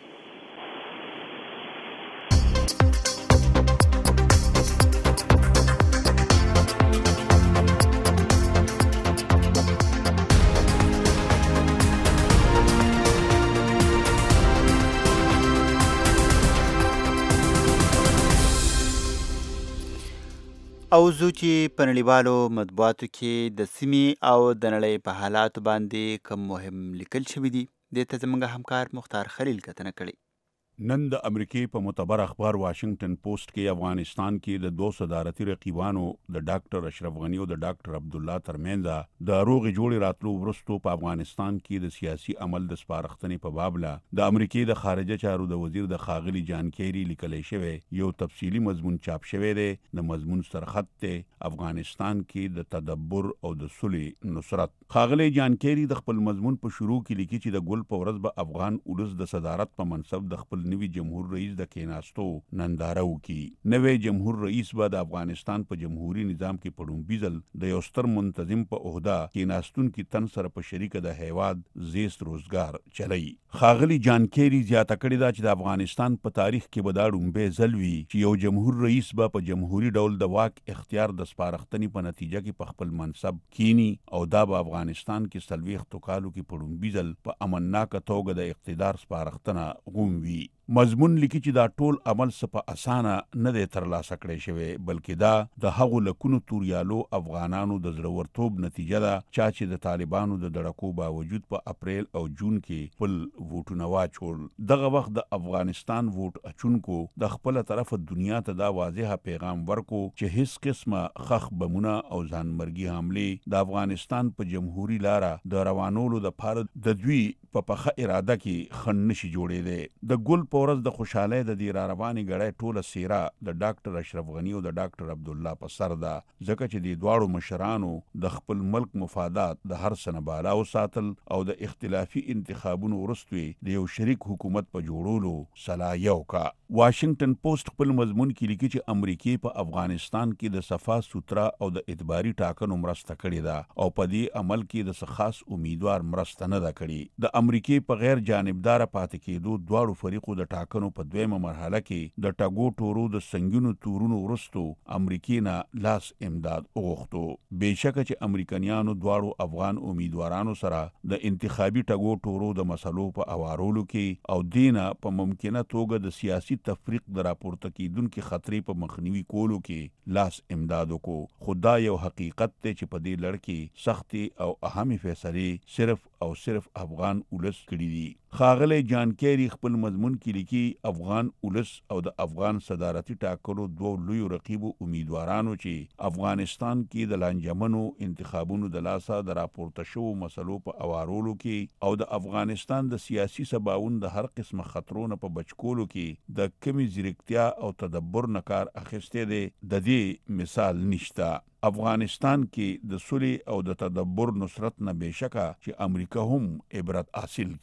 او زو چې په نړیوالو مطبوعاتو کې د سیمې او د نړۍ په حالاتو باندې کوم مهم لیکل شوي دي دې ته زموږ همکار مختار خلیل کتنه کړې. نن د امریکې په معتبر اخبار واشنگټن پوسټ کې افغانستان کې د دوه صدارتي رقیبانو د ډاکټر اشرف غنی او د ډاکټر عبدالله ترمنځ د روغې جوړې راتلو وروسته په افغانستان کې د سیاسي عمل د سپارښتنې په باب له د امریکې د خارجه چارو د وزیر د ښاغلي جان کیری لیکلی شوی یو تفصیلي مضمون چاپ شوی دی. د مضمون سرخط دی افغانستان کې د تدبر او د صلح نصرت. ښاغلي جان کیری د خپل مضمون په شروع کې لیکي چې د ګل په ورځ به افغان ولس د صدارت په منصب د خپل نوي جمهور رئیس د کېناستو ننداره وکړي. نوی جمهور رئیس به د افغانستان په جمهوریت نظام کې په لومړي ځل د یو ستر منتظم په عہده کېناستونکي تن سره په شریکه د هیواد زیست روزګار چلی. ښاغلي جان کیری زیاته کړې ده چې د افغانستان په تاریخ کې به دا لومړی ځل وي چې یو جمهور رئیس به په جمهوري ډول د واک اختیار د سپارښتنې په نتیجه کې په خپل منصب کینی او دا به افغانستان کې څلوېښتو کالو کې په لومړي ځل په امنناکه توګه د اقتدار سپارښتنه غوم وي. مضمون لیکي چې دا ټول عمل څه په اسانه نه دی ترلاسه کړی شوی بلکې دا د هغو لکونو توریالو افغانانو د زړورتوب نتیجه ده چا چې د طالبانو د دړکو باوجود په اپریل او جون کې خپل ووټونه واچول. دغه وخت د افغانستان ووټ اچونکو د خپله طرفه دنیا ته دا واضحه پیغام ورکو چې هیڅ قسمه خخ بمونه او ځانمرګي حملې د افغانستان په جمهوري لاره د روانولو دپاره د دوی په پخه اراده کې خنډ نشي جوړېدی. د ګل په ورځ د خوشحالۍ د دې را روانې ګړۍ ټوله څیره د ډاکټر اشرف غني او د ډاکټر عبدالله په سر ده ځکه چې د دواړو مشرانو د خپل ملک مفادات د هر څه نه بالا وساتل او د اختلافي انتخابونو وروسته د یو شریک حکومت په جوړولو صلاحیه وکړه. واشنگټن پوسټ خپل مضمون کې لیکي چې امریکې په افغانستان کې د صفا سوتره او د اعتباري ټاکنو مرسته کړې ده او په دې عمل کې د څه خاص امیدوار مرسته نه ده کړې. د امریکې په غیر جانبداره پاتې کېدو دواړو فریقو د ټاکنو په دویمه مرحله کې د ټګو ټورو د سنگینو تورونو وروسته امریکې نه لاس امداد وغوښتو. بېشکه چې امریکنیانو دواړو افغان امیدوارانو سره د انتخابي ټګو ټورو د مسلو په اوارولو کې او دینه په ممکنه توګه د سیاسي تفریق د راپورته کیدونکو خطرې په مخنیوي کولو کې لاس امداد وکړو. خو دا یو حقیقت دی چې په دې لړ کې سختي او اهمې فیصلې صرف او صرف افغان ولس کړي دي. ښاغلی جان کیری خپل مضمون کې لیکي افغان ولس او د افغان صدارتي ټاکنو دوو لویو رقیبو امیدوارانو چې افغانستان کې د لانجمنو انتخابونو د لاسه د راپورته شوو مسلو په اوارولو کې او د افغانستان د سیاسي سباوون د هر قسمه خطرونو په بچکولو کې د کمی ځیرکتیا او تدبر نه کار اخیستی دی د دې مثال نشته. افغانستان کې د صلح او د تدبر نصرت نه بېشکه چې امریکا هم عبرت حاصل کی.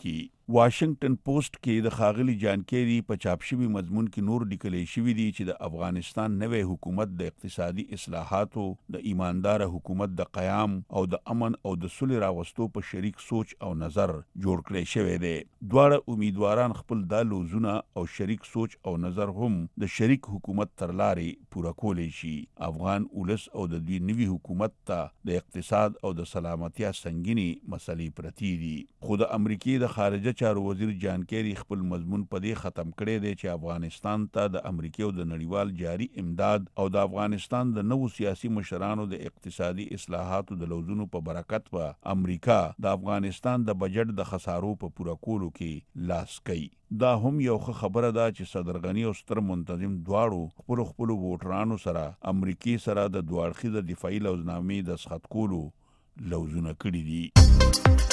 واشنگټن پوسټ کې د ښاغلي جان کیری په چاپ شوي مضمون کې نور لیکلی شوي دي چې د افغانستان نوی حکومت د اقتصادي اصلاحاتو، د ایماندار حکومت د قیام او د امن او د سولې راوستو په شریک سوچ او نظر جوړ کړی شوی دی. دواړه امیدواران خپل دا لوزونه او شریک سوچ او نظر هم د شریک حکومت تر لارې پوره کولی شي. افغان ولس او د دوی نوي حکومت ته د اقتصاد او د سلامتیا سنګینې مسلې پرتې دي. خو د امریکې د خارجه چارو وزیر جان کیری خپل مضمون په دې ختم کړی دی چې افغانستان ته د امریکې او د نړیوال جاري امداد او د افغانستان د نوو سیاسي مشرانو د اقتصادي اصلاحاتو د لوزونو په برکت په امریکا د افغانستان د بجټ د خسارو په پوره کولو کې لاس کوي. دا هم یو ښه خبره ده چې صدر غني او ستر منتظم دواړو خپلو خپلو ووټرانو سره امریکې سره د دوه اړخیزه دفاعي لوزنامې د دستخط کولو لوزونه کړي دي.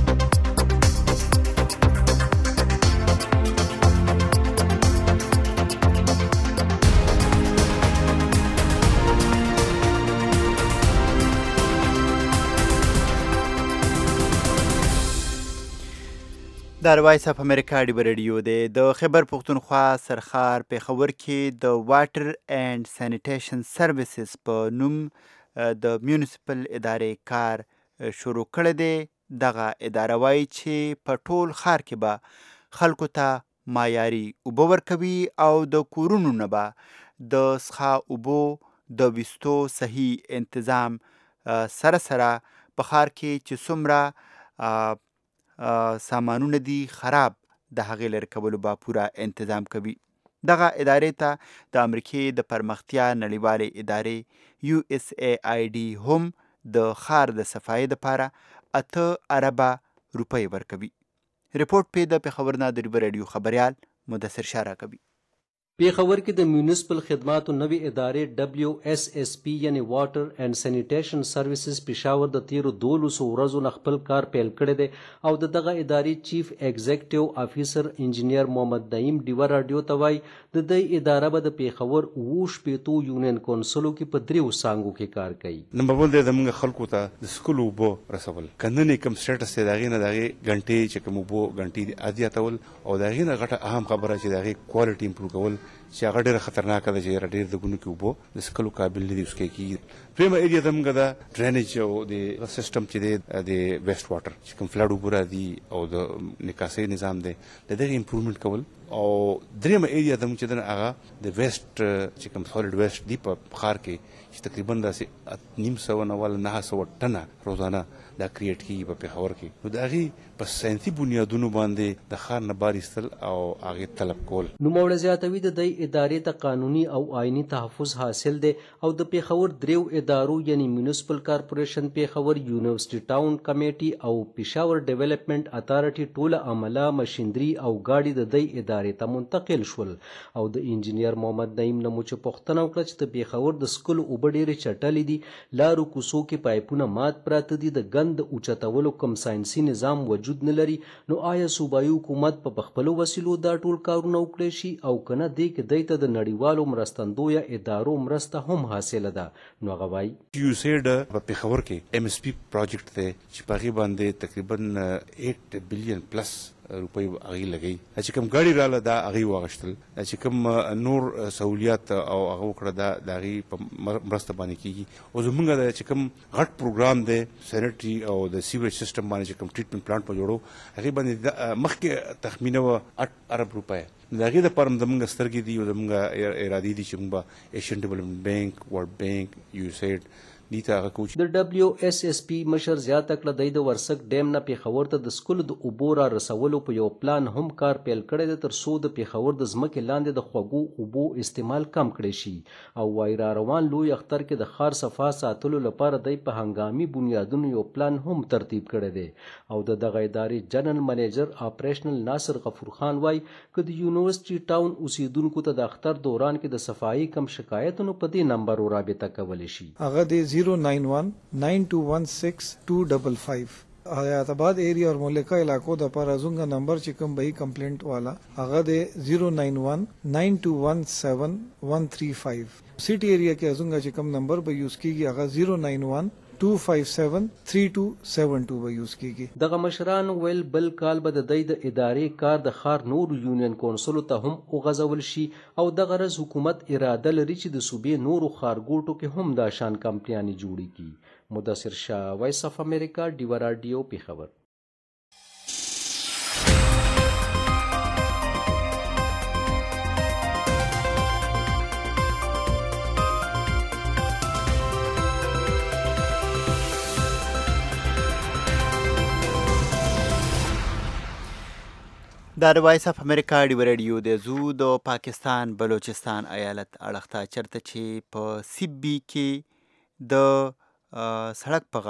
د وایس اف امریکا ډیبه رادیو دی. د خیبر پښتونخوا سرخار پېښور کې د واټر اینډ سینیټیشن سروسز په نوم د میونسپل ادارې کار شروع کړی دی. دغه اداره وایي چې په ټول ښار کې به خلکو ته معیاري اوبه ورکوي او د کورونو نه به د څښا اوبو د ویستو صحیح انتظام سره سره په ښار کې چې څومره سامانونه دي خراب د هغې لرې کولو به پوره انتظام کوي. دغه ادارې ته د امریکې د پرمختیا نړیوالې ادارې یو اس ای آی ډي هم د ښار د صفایۍ دپاره اته اربه روپۍ ورکوي. رپورټ پې د پېښور نه د ډیبه راډیو خبریال مدثر شاه راکوي. پیښور کې د میونسپل خدماتو نوې ادارې ډبلیو اس اس پی یعنی واټر اینڈ سینیټیشن سروسز پېښور د تیرو دولسو ورځو نه خپل کار پیل کړی دی او د دغه ادارې چیف ایگزیکټیو افیسر انجینیر محمد نعیم ډیوه راډیو ته وایي د دې اداره به د پیښور اووه شپېتو یونین کونسلو کې په دریو څانګو کې کار کوي. نمبر ون دی زموږ خلکو ته د سکول اوبه رسول، که نن یې کوم سټیټس دی د هغې نه د هغې غنټې چې کوم اوبو غنټې دي ا زیاتول او د هغې نه غټه اهم خبره چې د هغې کوالټي امپروو کول چې هغه ډېره خطرناکه ده چې ډېر د ګونو کې اوبه د څښلو قابل نه دي اوس کې کېږي. دویمه ایریا زموږ د ډرینیج او د سیسټم چې دی د ویسټ واټر چې کوم فلډ اوبه راځي او د نکاسۍ نظام دی د دغې امپروومنټ کول او دریمه ایریا زموږ چې دی هغه د ویسټ چې کوم سالډ ویسټ دی په ښار کې چې تقریبا داسې نیم سوه نه والا نهه سوه ټنه روزانه دا کریټ کېږي په پېښور کې. نو د هغې په ساینسي بنیادونو باندې د ښار نه بار ایستل او هغې طلب کول. نوموړی زیاتوي د دې ادارې ته قانوني او آئیني تحفظ حاصل دی او د پېښور دریو ادارو یعنی میونسپل کارپوریشن پېښور، یونیورسټي ټاون کمیټي او پېښور ډیولپمنٹ اتارټي ټوله عمله، مشینري او ګاډي د دې ادارې ته منتقل شول. او د انجینیر محمد نعیم نه مو چې پوښتنه وکړه چې د پېښور د سکلو اوبه ډېرې چټلې دي، لارو کوڅو کې پایپونه مات پراته دي، د ګند اوچتولو کوم ساینسي نظام وجود نه لري، نو آیا صوبایي حکومت په خپلو وسیلو دا ټول کارونه وکړی شي او که نه دې کې دی ته د نړیوالو مرستندویه ادارو مرسته هم حاصله ده؟ نو هغه وایي یوسیډ په پېښور کې ایم ایس پي پروجیکټ دی چې په هغې باندې تقریبا ایټ بلین پلس روپۍ هغې لګوي. چې کوم ګاډي راله دا هغې واغشتل، چې کوم نور سهولیات او هغه وکړه دا د هغې په مرسته باندې کېږي. او زمونږ د چې کوم غټ پروګرام دی سینیټري او د سیوریج سیسټم باندې چې کوم ټریټمنټ پلانټ په جوړو هغې باندې مخکې تخمینه وه اټ ارب روپۍ. د هغې دپاره هم زمونږ سترګې دي او زمونږ ارادې دي چې موږ به ایشین ډیولپمنټ بینک، ورلډ بینک، یوسیډ د ډبلیو اس اس پی مشر زیاته کړه دی د ورسک ډیم نه پېښور ته د سکلو د اوبو را رسولو په یو پلان هم کار پیل کړی دی تر څو د پېښور د ځمکې لاندې د خوږو اوبو استعمال کم کړی شي. او وایي را روان لوی اختر کې د ښار صفا ساتلو لپاره دی په هنګامي بنیادونو یو پلان هم ترتیب کړی دی. او د دغه ادارې جنرال منیجر آپریشنل ناصر غفور خان وایي که د یونیورسټي ټاون اوسیدونکو ته د اختر دوران کې د صفایي کم شکایتونو په دې نمبر رابطه کولی شي. هغه د زیرو ناین ون ناین ټو ون سکس ټو ډبل فایو حیات آباد ایریا اور ملکہ علاقوں د پر ازونگا نمبر چکم بہی کمپلینٹ والا هغه د زیرو ناین ون ناین ټو ون سیون ون تھری فایو. سٹی ایریا کې ازونگا چکم نمبر به یوز کیږي هغه زیرو ناین ون two five seven three two seven two به یوز کیږي. دغه مشران ویل بل کال به د دوی د ادارې کار د ښار نورو یونین کونسلو ته هم وغځول شي او د غرض حکومت اراده لري چې د صوبې نورو ښارګوټو کې هم دا شان کمپنیانې جوړې کړي. مدثر شاه، وایس اف امریکا، ډیوه راډیو، پېښور. دا د وایس اف امریکا ډیوه راډیو د زو د پاکستان بلوچستان ایالت اړخته چرته چې په سی بي کې د سړک په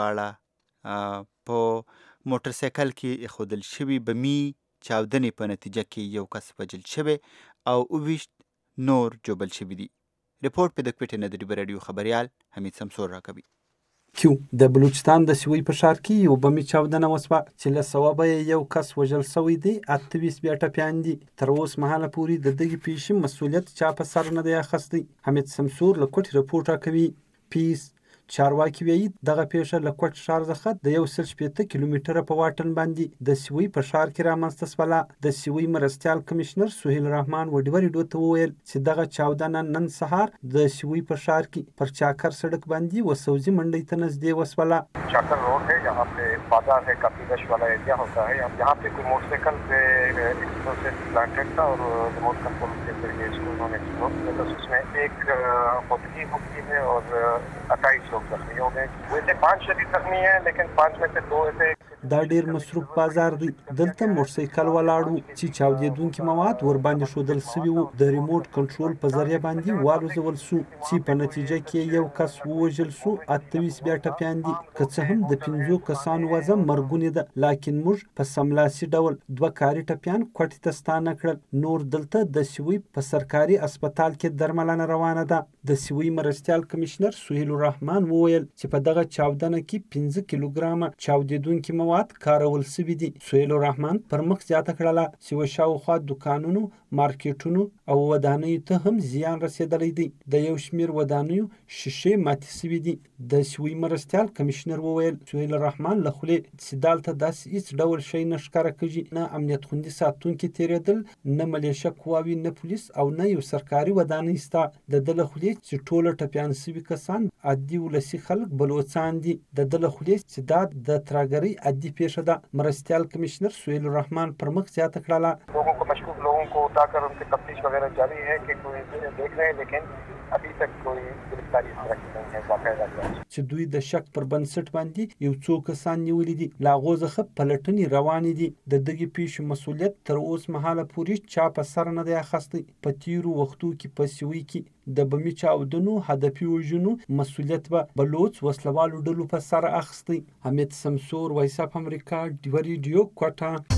غاړه په موټر سایکل کې ایښودل شوي بمي چاودنې په نتیجه کې یو کس وژل شوی او اوویشت نور ژوبل شوي دي. رپورټ په د کوټې نه د ډیوه راډیو خبریال حمید سمسور راکوي. کیو د بلوچستان د سوی په ښار کې یو بمي چاودنه وسوه چې له سوابه یو کس وژل شوی دی. اته ویشت بیا ټپیان دي. تر اوس مهاله پورې د دغې پیښې مسؤلیت چا په سر نه دی اخیستی. حمید سمسور له کوټې رپورټ راکوي. پیس چارواکي وایي دغه پیښه له کوټ ښار څخه د یو سل شپېته کیلومتره په واټن باندې د سوی په ښار کې رامنځته شوله. د سوی مرستیال کمشنر سهیل رحمان و ډیوه راډیو ته وویل چې دغه چاودنه نن سهار د سوی په ښار کې پر چاکر سړک باندې وسوځي منډۍ ته نږدې وسوله. چاکر روड है जहाँ पे बाजार है, काफी रश वाला एरिया होता है. यहाँ पे कोई मोटरसाइकिल पे एक्सप्लोसिव प्लांटेड था और रिमोट कंट्रोल के जरिए इसको उन्होंने एक्सप्लोर किया. तो उसमें एक खुदगी हुई है और अट्ठाईस लोग जख्मी हो गए. वैसे पांच शदीद जख्मी हैं, लेकिन पांच में से दो ऐसे. دا ډیر مصروف بازار دی. دلته موټرسایکل ولاړ و چې چاودېدونکي مواد ورباندې ښودل سوي وو. د ریموټ کنټرول په ذریعه باندې والوځول سو چې په نتیجه کې یو کس ووژل سو. اته ویشت بیا ټپیان دي. که څه هم د پنځو کسانو وضع مرګونې ده، لاکن موږ په سملاسي ډول دوه کاري ټپیان کوټې ته ستانه کړل. نور دلته د سوی په سرکاري اسپتال کې درملنه روانه ده. د سوی مرستیال کمشنر سهیل الرحمن وویل چې په دغه چاودنه کې پنځه کیلوګرامه چاودېدونکي مواد کارول سوي دي. سهیل الرحمن پر مخ زیاته کړله چې شاوخوا دکانونو، مارکیټونو او ودانیو ته هم زیان رسېدلی دی. د یو شمېر ودانیو شیشې ماتې سوي دي. د سوی مرستیال کمشنر وویل سهیل الرحمن له خولې چې دلته داسې هېڅ ډول شی نه ښکاره کېږي. نه امنیت خوندي ساتونکي تېرېدل، نه ملیشه قواوي، نه پولیس او نه یو سرکاري ودانۍ شته. د ده له خولې چې ټوله ټپیان سوي کسان عادي ولسي خلک بلوڅان دي. د ده له خولې چې دا د ترهګرۍ عادي پیښه ده. مرستیال کمشنر سهیل الرحمن پر مخ زیاته کړله लोगों को मशकूक लोगों को उठाकर उनकी तफ्तीश वगैरह जारी है कि कोई देख रहे हैं, लेकिन अभी तक कोई गिरफ्तारी इस तरह की नहीं है बाकायदा چې دوی د شک پر بنسټ باندې یو څو کسان نیولي دي. له هغو څخه پلټنې روانې دي. د دغې پیښې مسؤلیت تر اوس مهاله پورې چا په سر نه دی اخیستی. په تیرو وختو کې په سوی کې د بمي چاودنو، هدفي وژنو مسؤلیت به بلوڅ وسلوالو ډلو په سر اخیستی. حمید سمسور، وایس اف امریکا، ډیوه راډیو، کوټه.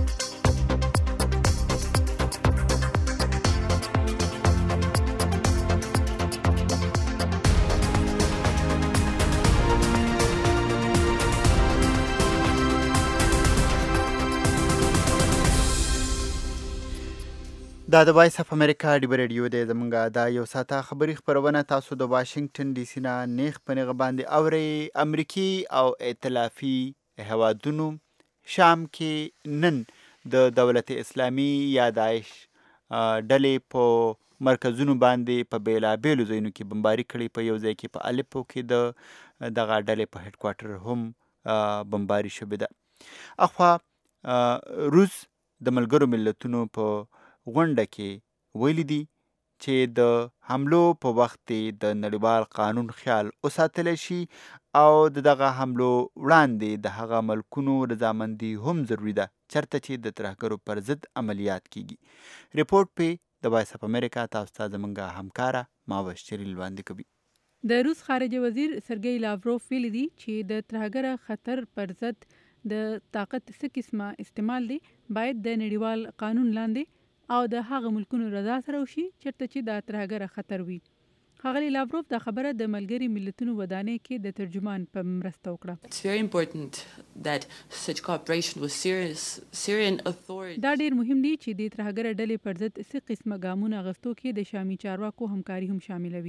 دا د وایس اف امریکا ډیوه راډیو دی. زمونږ دا یو ساعته خبري خپرونه تاسو د واشنگټن ډي سي نه نیغ په نیغه باندې اورئ. امریکي او ائتلافي هیوادونو شام کې نن د دولت اسلامي یا داعش ډلې په مرکزونو باندې په بیلابیلو ځایونو کې بمباري کړې. په یو ځای کې په الپو کې د دغه ډلې په هډ کوارټر هم بمباري شوې ده. اخوا روس د ملګرو ملتونو په غونډه کې ویلي دي چې د حملو په وخت د نړیوال قانون خیال وساتلی شي او د دغه حملو وړاندې د هغه ملکونو رضامندي هم ضروري ده چرته چې د ترهګرو پر ضد عملیات کیږي. رپورټ په د وایس اف امریکا تاسو ته زموږ همکاره ماوش چریل وړاندې کوي. د روس خارجه وزیر سرګی لاوروف ویلي دي چې د ترهګر خطر پر ضد د طاقت څه قسمه استعمال دی باید د نړیوال قانون لاندې او د هغه ملکونو رضا سره وشي چرته چې د ترهګر خطر وي. ښاغلي لاوروف دا خبره د ملګري ملتونو ودانۍ کې د ترجمان په مرسته وکړه. It's very important that such cooperation with serious Syrian authorities. دا ډیر مهم دی چې د ترهګر ډلې پر ضد څه قسمه ګامونه اخیستو کې د شامي چارواکو همکاري هم شامل وي.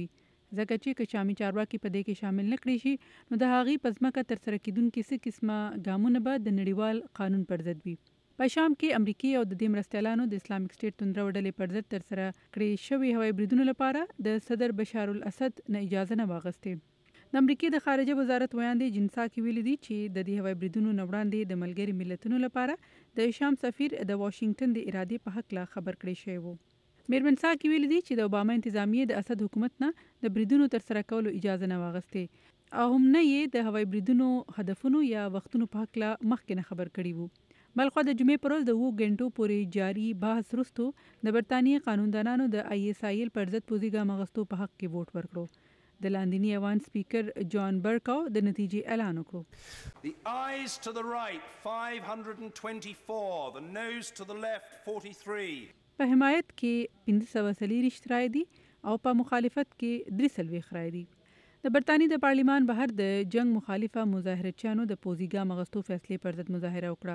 ځکه چې که شامي چارواکي په دې کې شامل نه کړي شي نو د هغې په ځمکه ترسره کیدونکي څه قسمه ګامونه به د نړیوال قانون پر ضد وي. په شام کې امریکای او د دې مرستیالانو د اسلامک سټیټ توندرو ډلې پر ضد ترسره کړې شوې هوایي بریدونو لپاره د صدر بشار الاسد نه اجازه نه واغستې. د امریکای د خارجه وزارت ویاندې جنسا کې ویلي دي چې د دې هوایي بریدونو نه وړاندې د ملګري ملتونو لپاره د شام سفیر د واشنگټن د ارادې په حق لا خبر کړی شوی وو. میرمن سا کې ویلي دي چې د اوباما انتظامیه د اسد حکومت نه د بریدونو ترسره کولو اجازه نه واغستې او هم نه یې د هوایي بریدونو هدفونو یا وختونو په حق لا مخکې نه خبر کړی وو. بلخوا د جمعې پر ورځ د اوو غنټو پورې جاري بحث وروسته د برتانیې قانوندانانو د آی ایس آی ایل پر ضد پوځي ګام اخیستو په حق کې ووټ ورکړو. د لاندینی ایوان سپیکر جان برکاو د نتیجې اعلان وکړو. The ayes to the right five hundred twenty-four, the noes to the left forty-three. په حمایت کې پنځه سوه څلېرویشت رایې دي او په مخالفت کې درې څلوېښت رایې دي. د برتانیې د پارلیمان بهر د جنگ مخالفه مظاهرچیانو د پوځي ګام اخیستو فیصلې پر ضد مظاهره وکړه.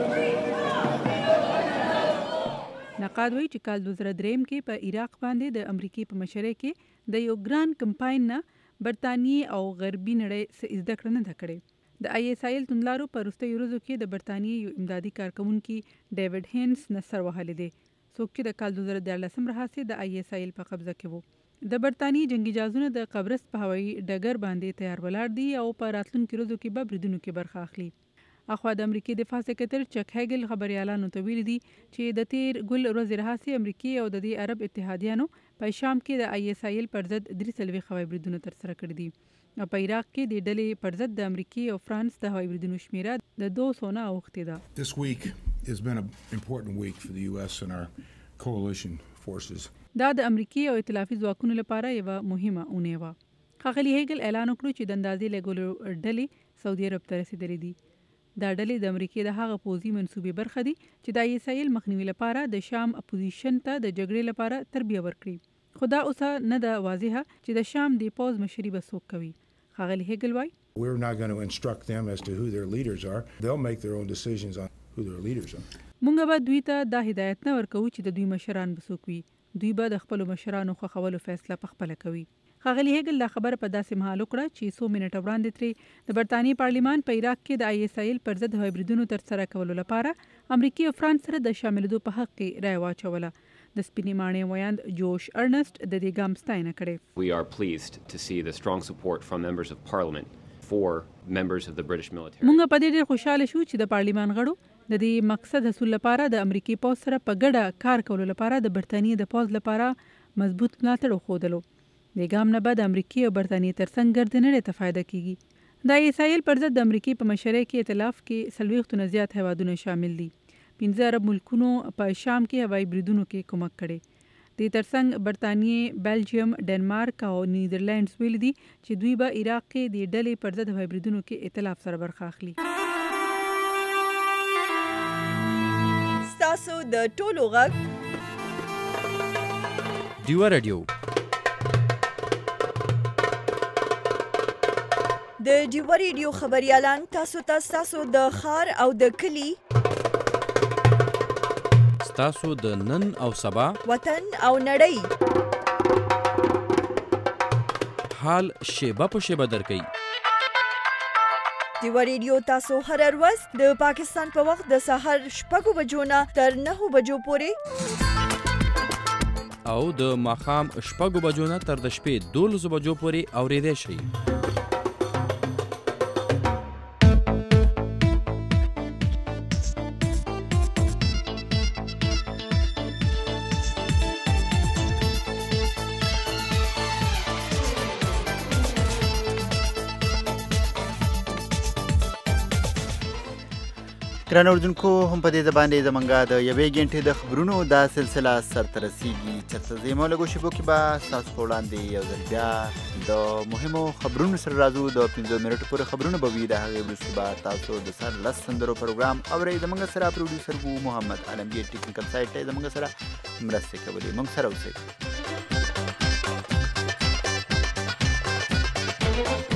نقاد وایي چې کال دوه زره درېیم کې په عراق باندې د امریکای په مشرۍ کې د یو ګران کمپاین نه برتانیې او غربي نړۍ څه زده کړه نه ده کړې. د آی ایس آی ایل توندلارو په وروستیو ورځو کې د برتانیې یو امدادي کارکوونکي ډیوډ هینس نصر وهلی دی، څوک چې د کال دوه زره دیارلسم راهیسې د آی ایس آی ایل په قبضه کې وو. د برتانیې جنگي جهازونه د قبرص په هوایي ډګر باندې تیار ولاړ دي او په راتلونکو ورځو کې به بریدونو کې برخه اخلي. اخوا د امریکای دفاع سکرټر چک هیګل خبريالانو ته ویلي دي چې د تیر ګل ورځې راهیسې امریکای او د دې عرب اتحادیانو په شام کې د آی ایس آی ایل پر ضد درې څلوېښت هوایي بریدونه ترسره کړي دي او په عراق کې د ډلې پر ضد د امریکای او فرانس د هوایي بریدونو شمیره د دوه سوه نه اوښتې ده. This week has been an important week for the U S and our coalition forces. دا د امریکای او ائتلافي ځواکونو لپاره یوه مهمه اونۍ وه. ښاغلي هیګل اعلان وکړو چې د اندازې لګولو ډلې سعودي عرب ته رسېدلې دي. دا ډلې د امریکای د هغه پوځي منصوبې برخه دي چې د آی ایس آی ایل مخنیوي لپاره د شام اپوزیشن ته د جګړې لپاره تربیه ورکړي. خو دا اوسه نه ده واضحه چې د شام د پوځ مشري به څوک کوي. ښاغلي هیګل وایي We're not going to instruct them as to who their leaders are. They'll make their own decisions on who their leaders are. مونږ به دوی ته دا هدایت نه ورکوو چې د دوی مشران به څوک وي. دوی به د خپلو مشرانو خوښولو فیصله پخپله کوي. ښاغلي هیګل دا خبره په داسې مهال وکړه چې څو منټه وړاندې ترې د برتانیې پارلیمان په عراق کې د آی ایس آی ایل پر ضد هوایي بریدونو ترسره کولو لپاره امریکای او فرانس سره د شاملېدو په حق کې رایه واچوله. د سپینې ماڼۍ ویاند جوش ارنسټ د دې ګام ستاینه کړې. We are pleased to see the strong support from members of parliament for members of the British military. مونږ په دې ډېر خوشاله شو چې د پارلیمان غړو د دې مقصد حصول لپاره د امریکای پوځ سره په ګډه کار کولو لپاره د برتانیې د پوځ لپاره مضبوط ملاتړ وښودلو. د ګام نه بعد امریکای او برتانیې ترڅنګ ګرد نړۍ ته فایده کیږي. د آی ایس آی ایل پر ضد د امریکای په مشرۍ کې ائتلاف کې څلوېښتو نه زیات هیوادونه شامل دي. پنځه عرب ملکونو په شام کې هوایي بریدونو کې کومک کړی. د ترڅنګ برتانیې، بلجیم، ډنمارک او نیدرلینډز ویلي دي چې دوی به عراق کې د ډلې پر ضد هوایي بریدونو کې ائتلاف سره برخه اخلي. ستاسو د ټولو غږ ډیوا رادیو د ډیوا رادیو خبريالان تاسو ته تاسو د خار او د کلی تاسو د نن او سبا وطن او نړۍ حال شیبه په شیبه درکې. ډیوا رادیو تاسو هر ورځ د پاکستان په وخت د سهار شپږو بجو نه تر نهو بجو پورې او د ماښام شپږو بجو نه تر د شپې دولسو بجو پورې اورېدای شئ. ګران اردوونکو هم په دې باندې زمونږ د یوې غنټې د خبرونو دا سلسله سرته رسیږي. چېرته ځې مو لږو شیبو کې به ستاسو په وړاندې یو ځل بیا د مهمو خبرونو سره راځو. د پنځو منټو پورې خبرونه به وي. د هغې وروسته به تاسو د سر لس سندرو پروګرام اورئ. زموږ سره پروډیوسر وو محمد عالمګیر، ټیکنیکل سایډ ته زموږ سره مرستې کولې. موږ سره اوسئ.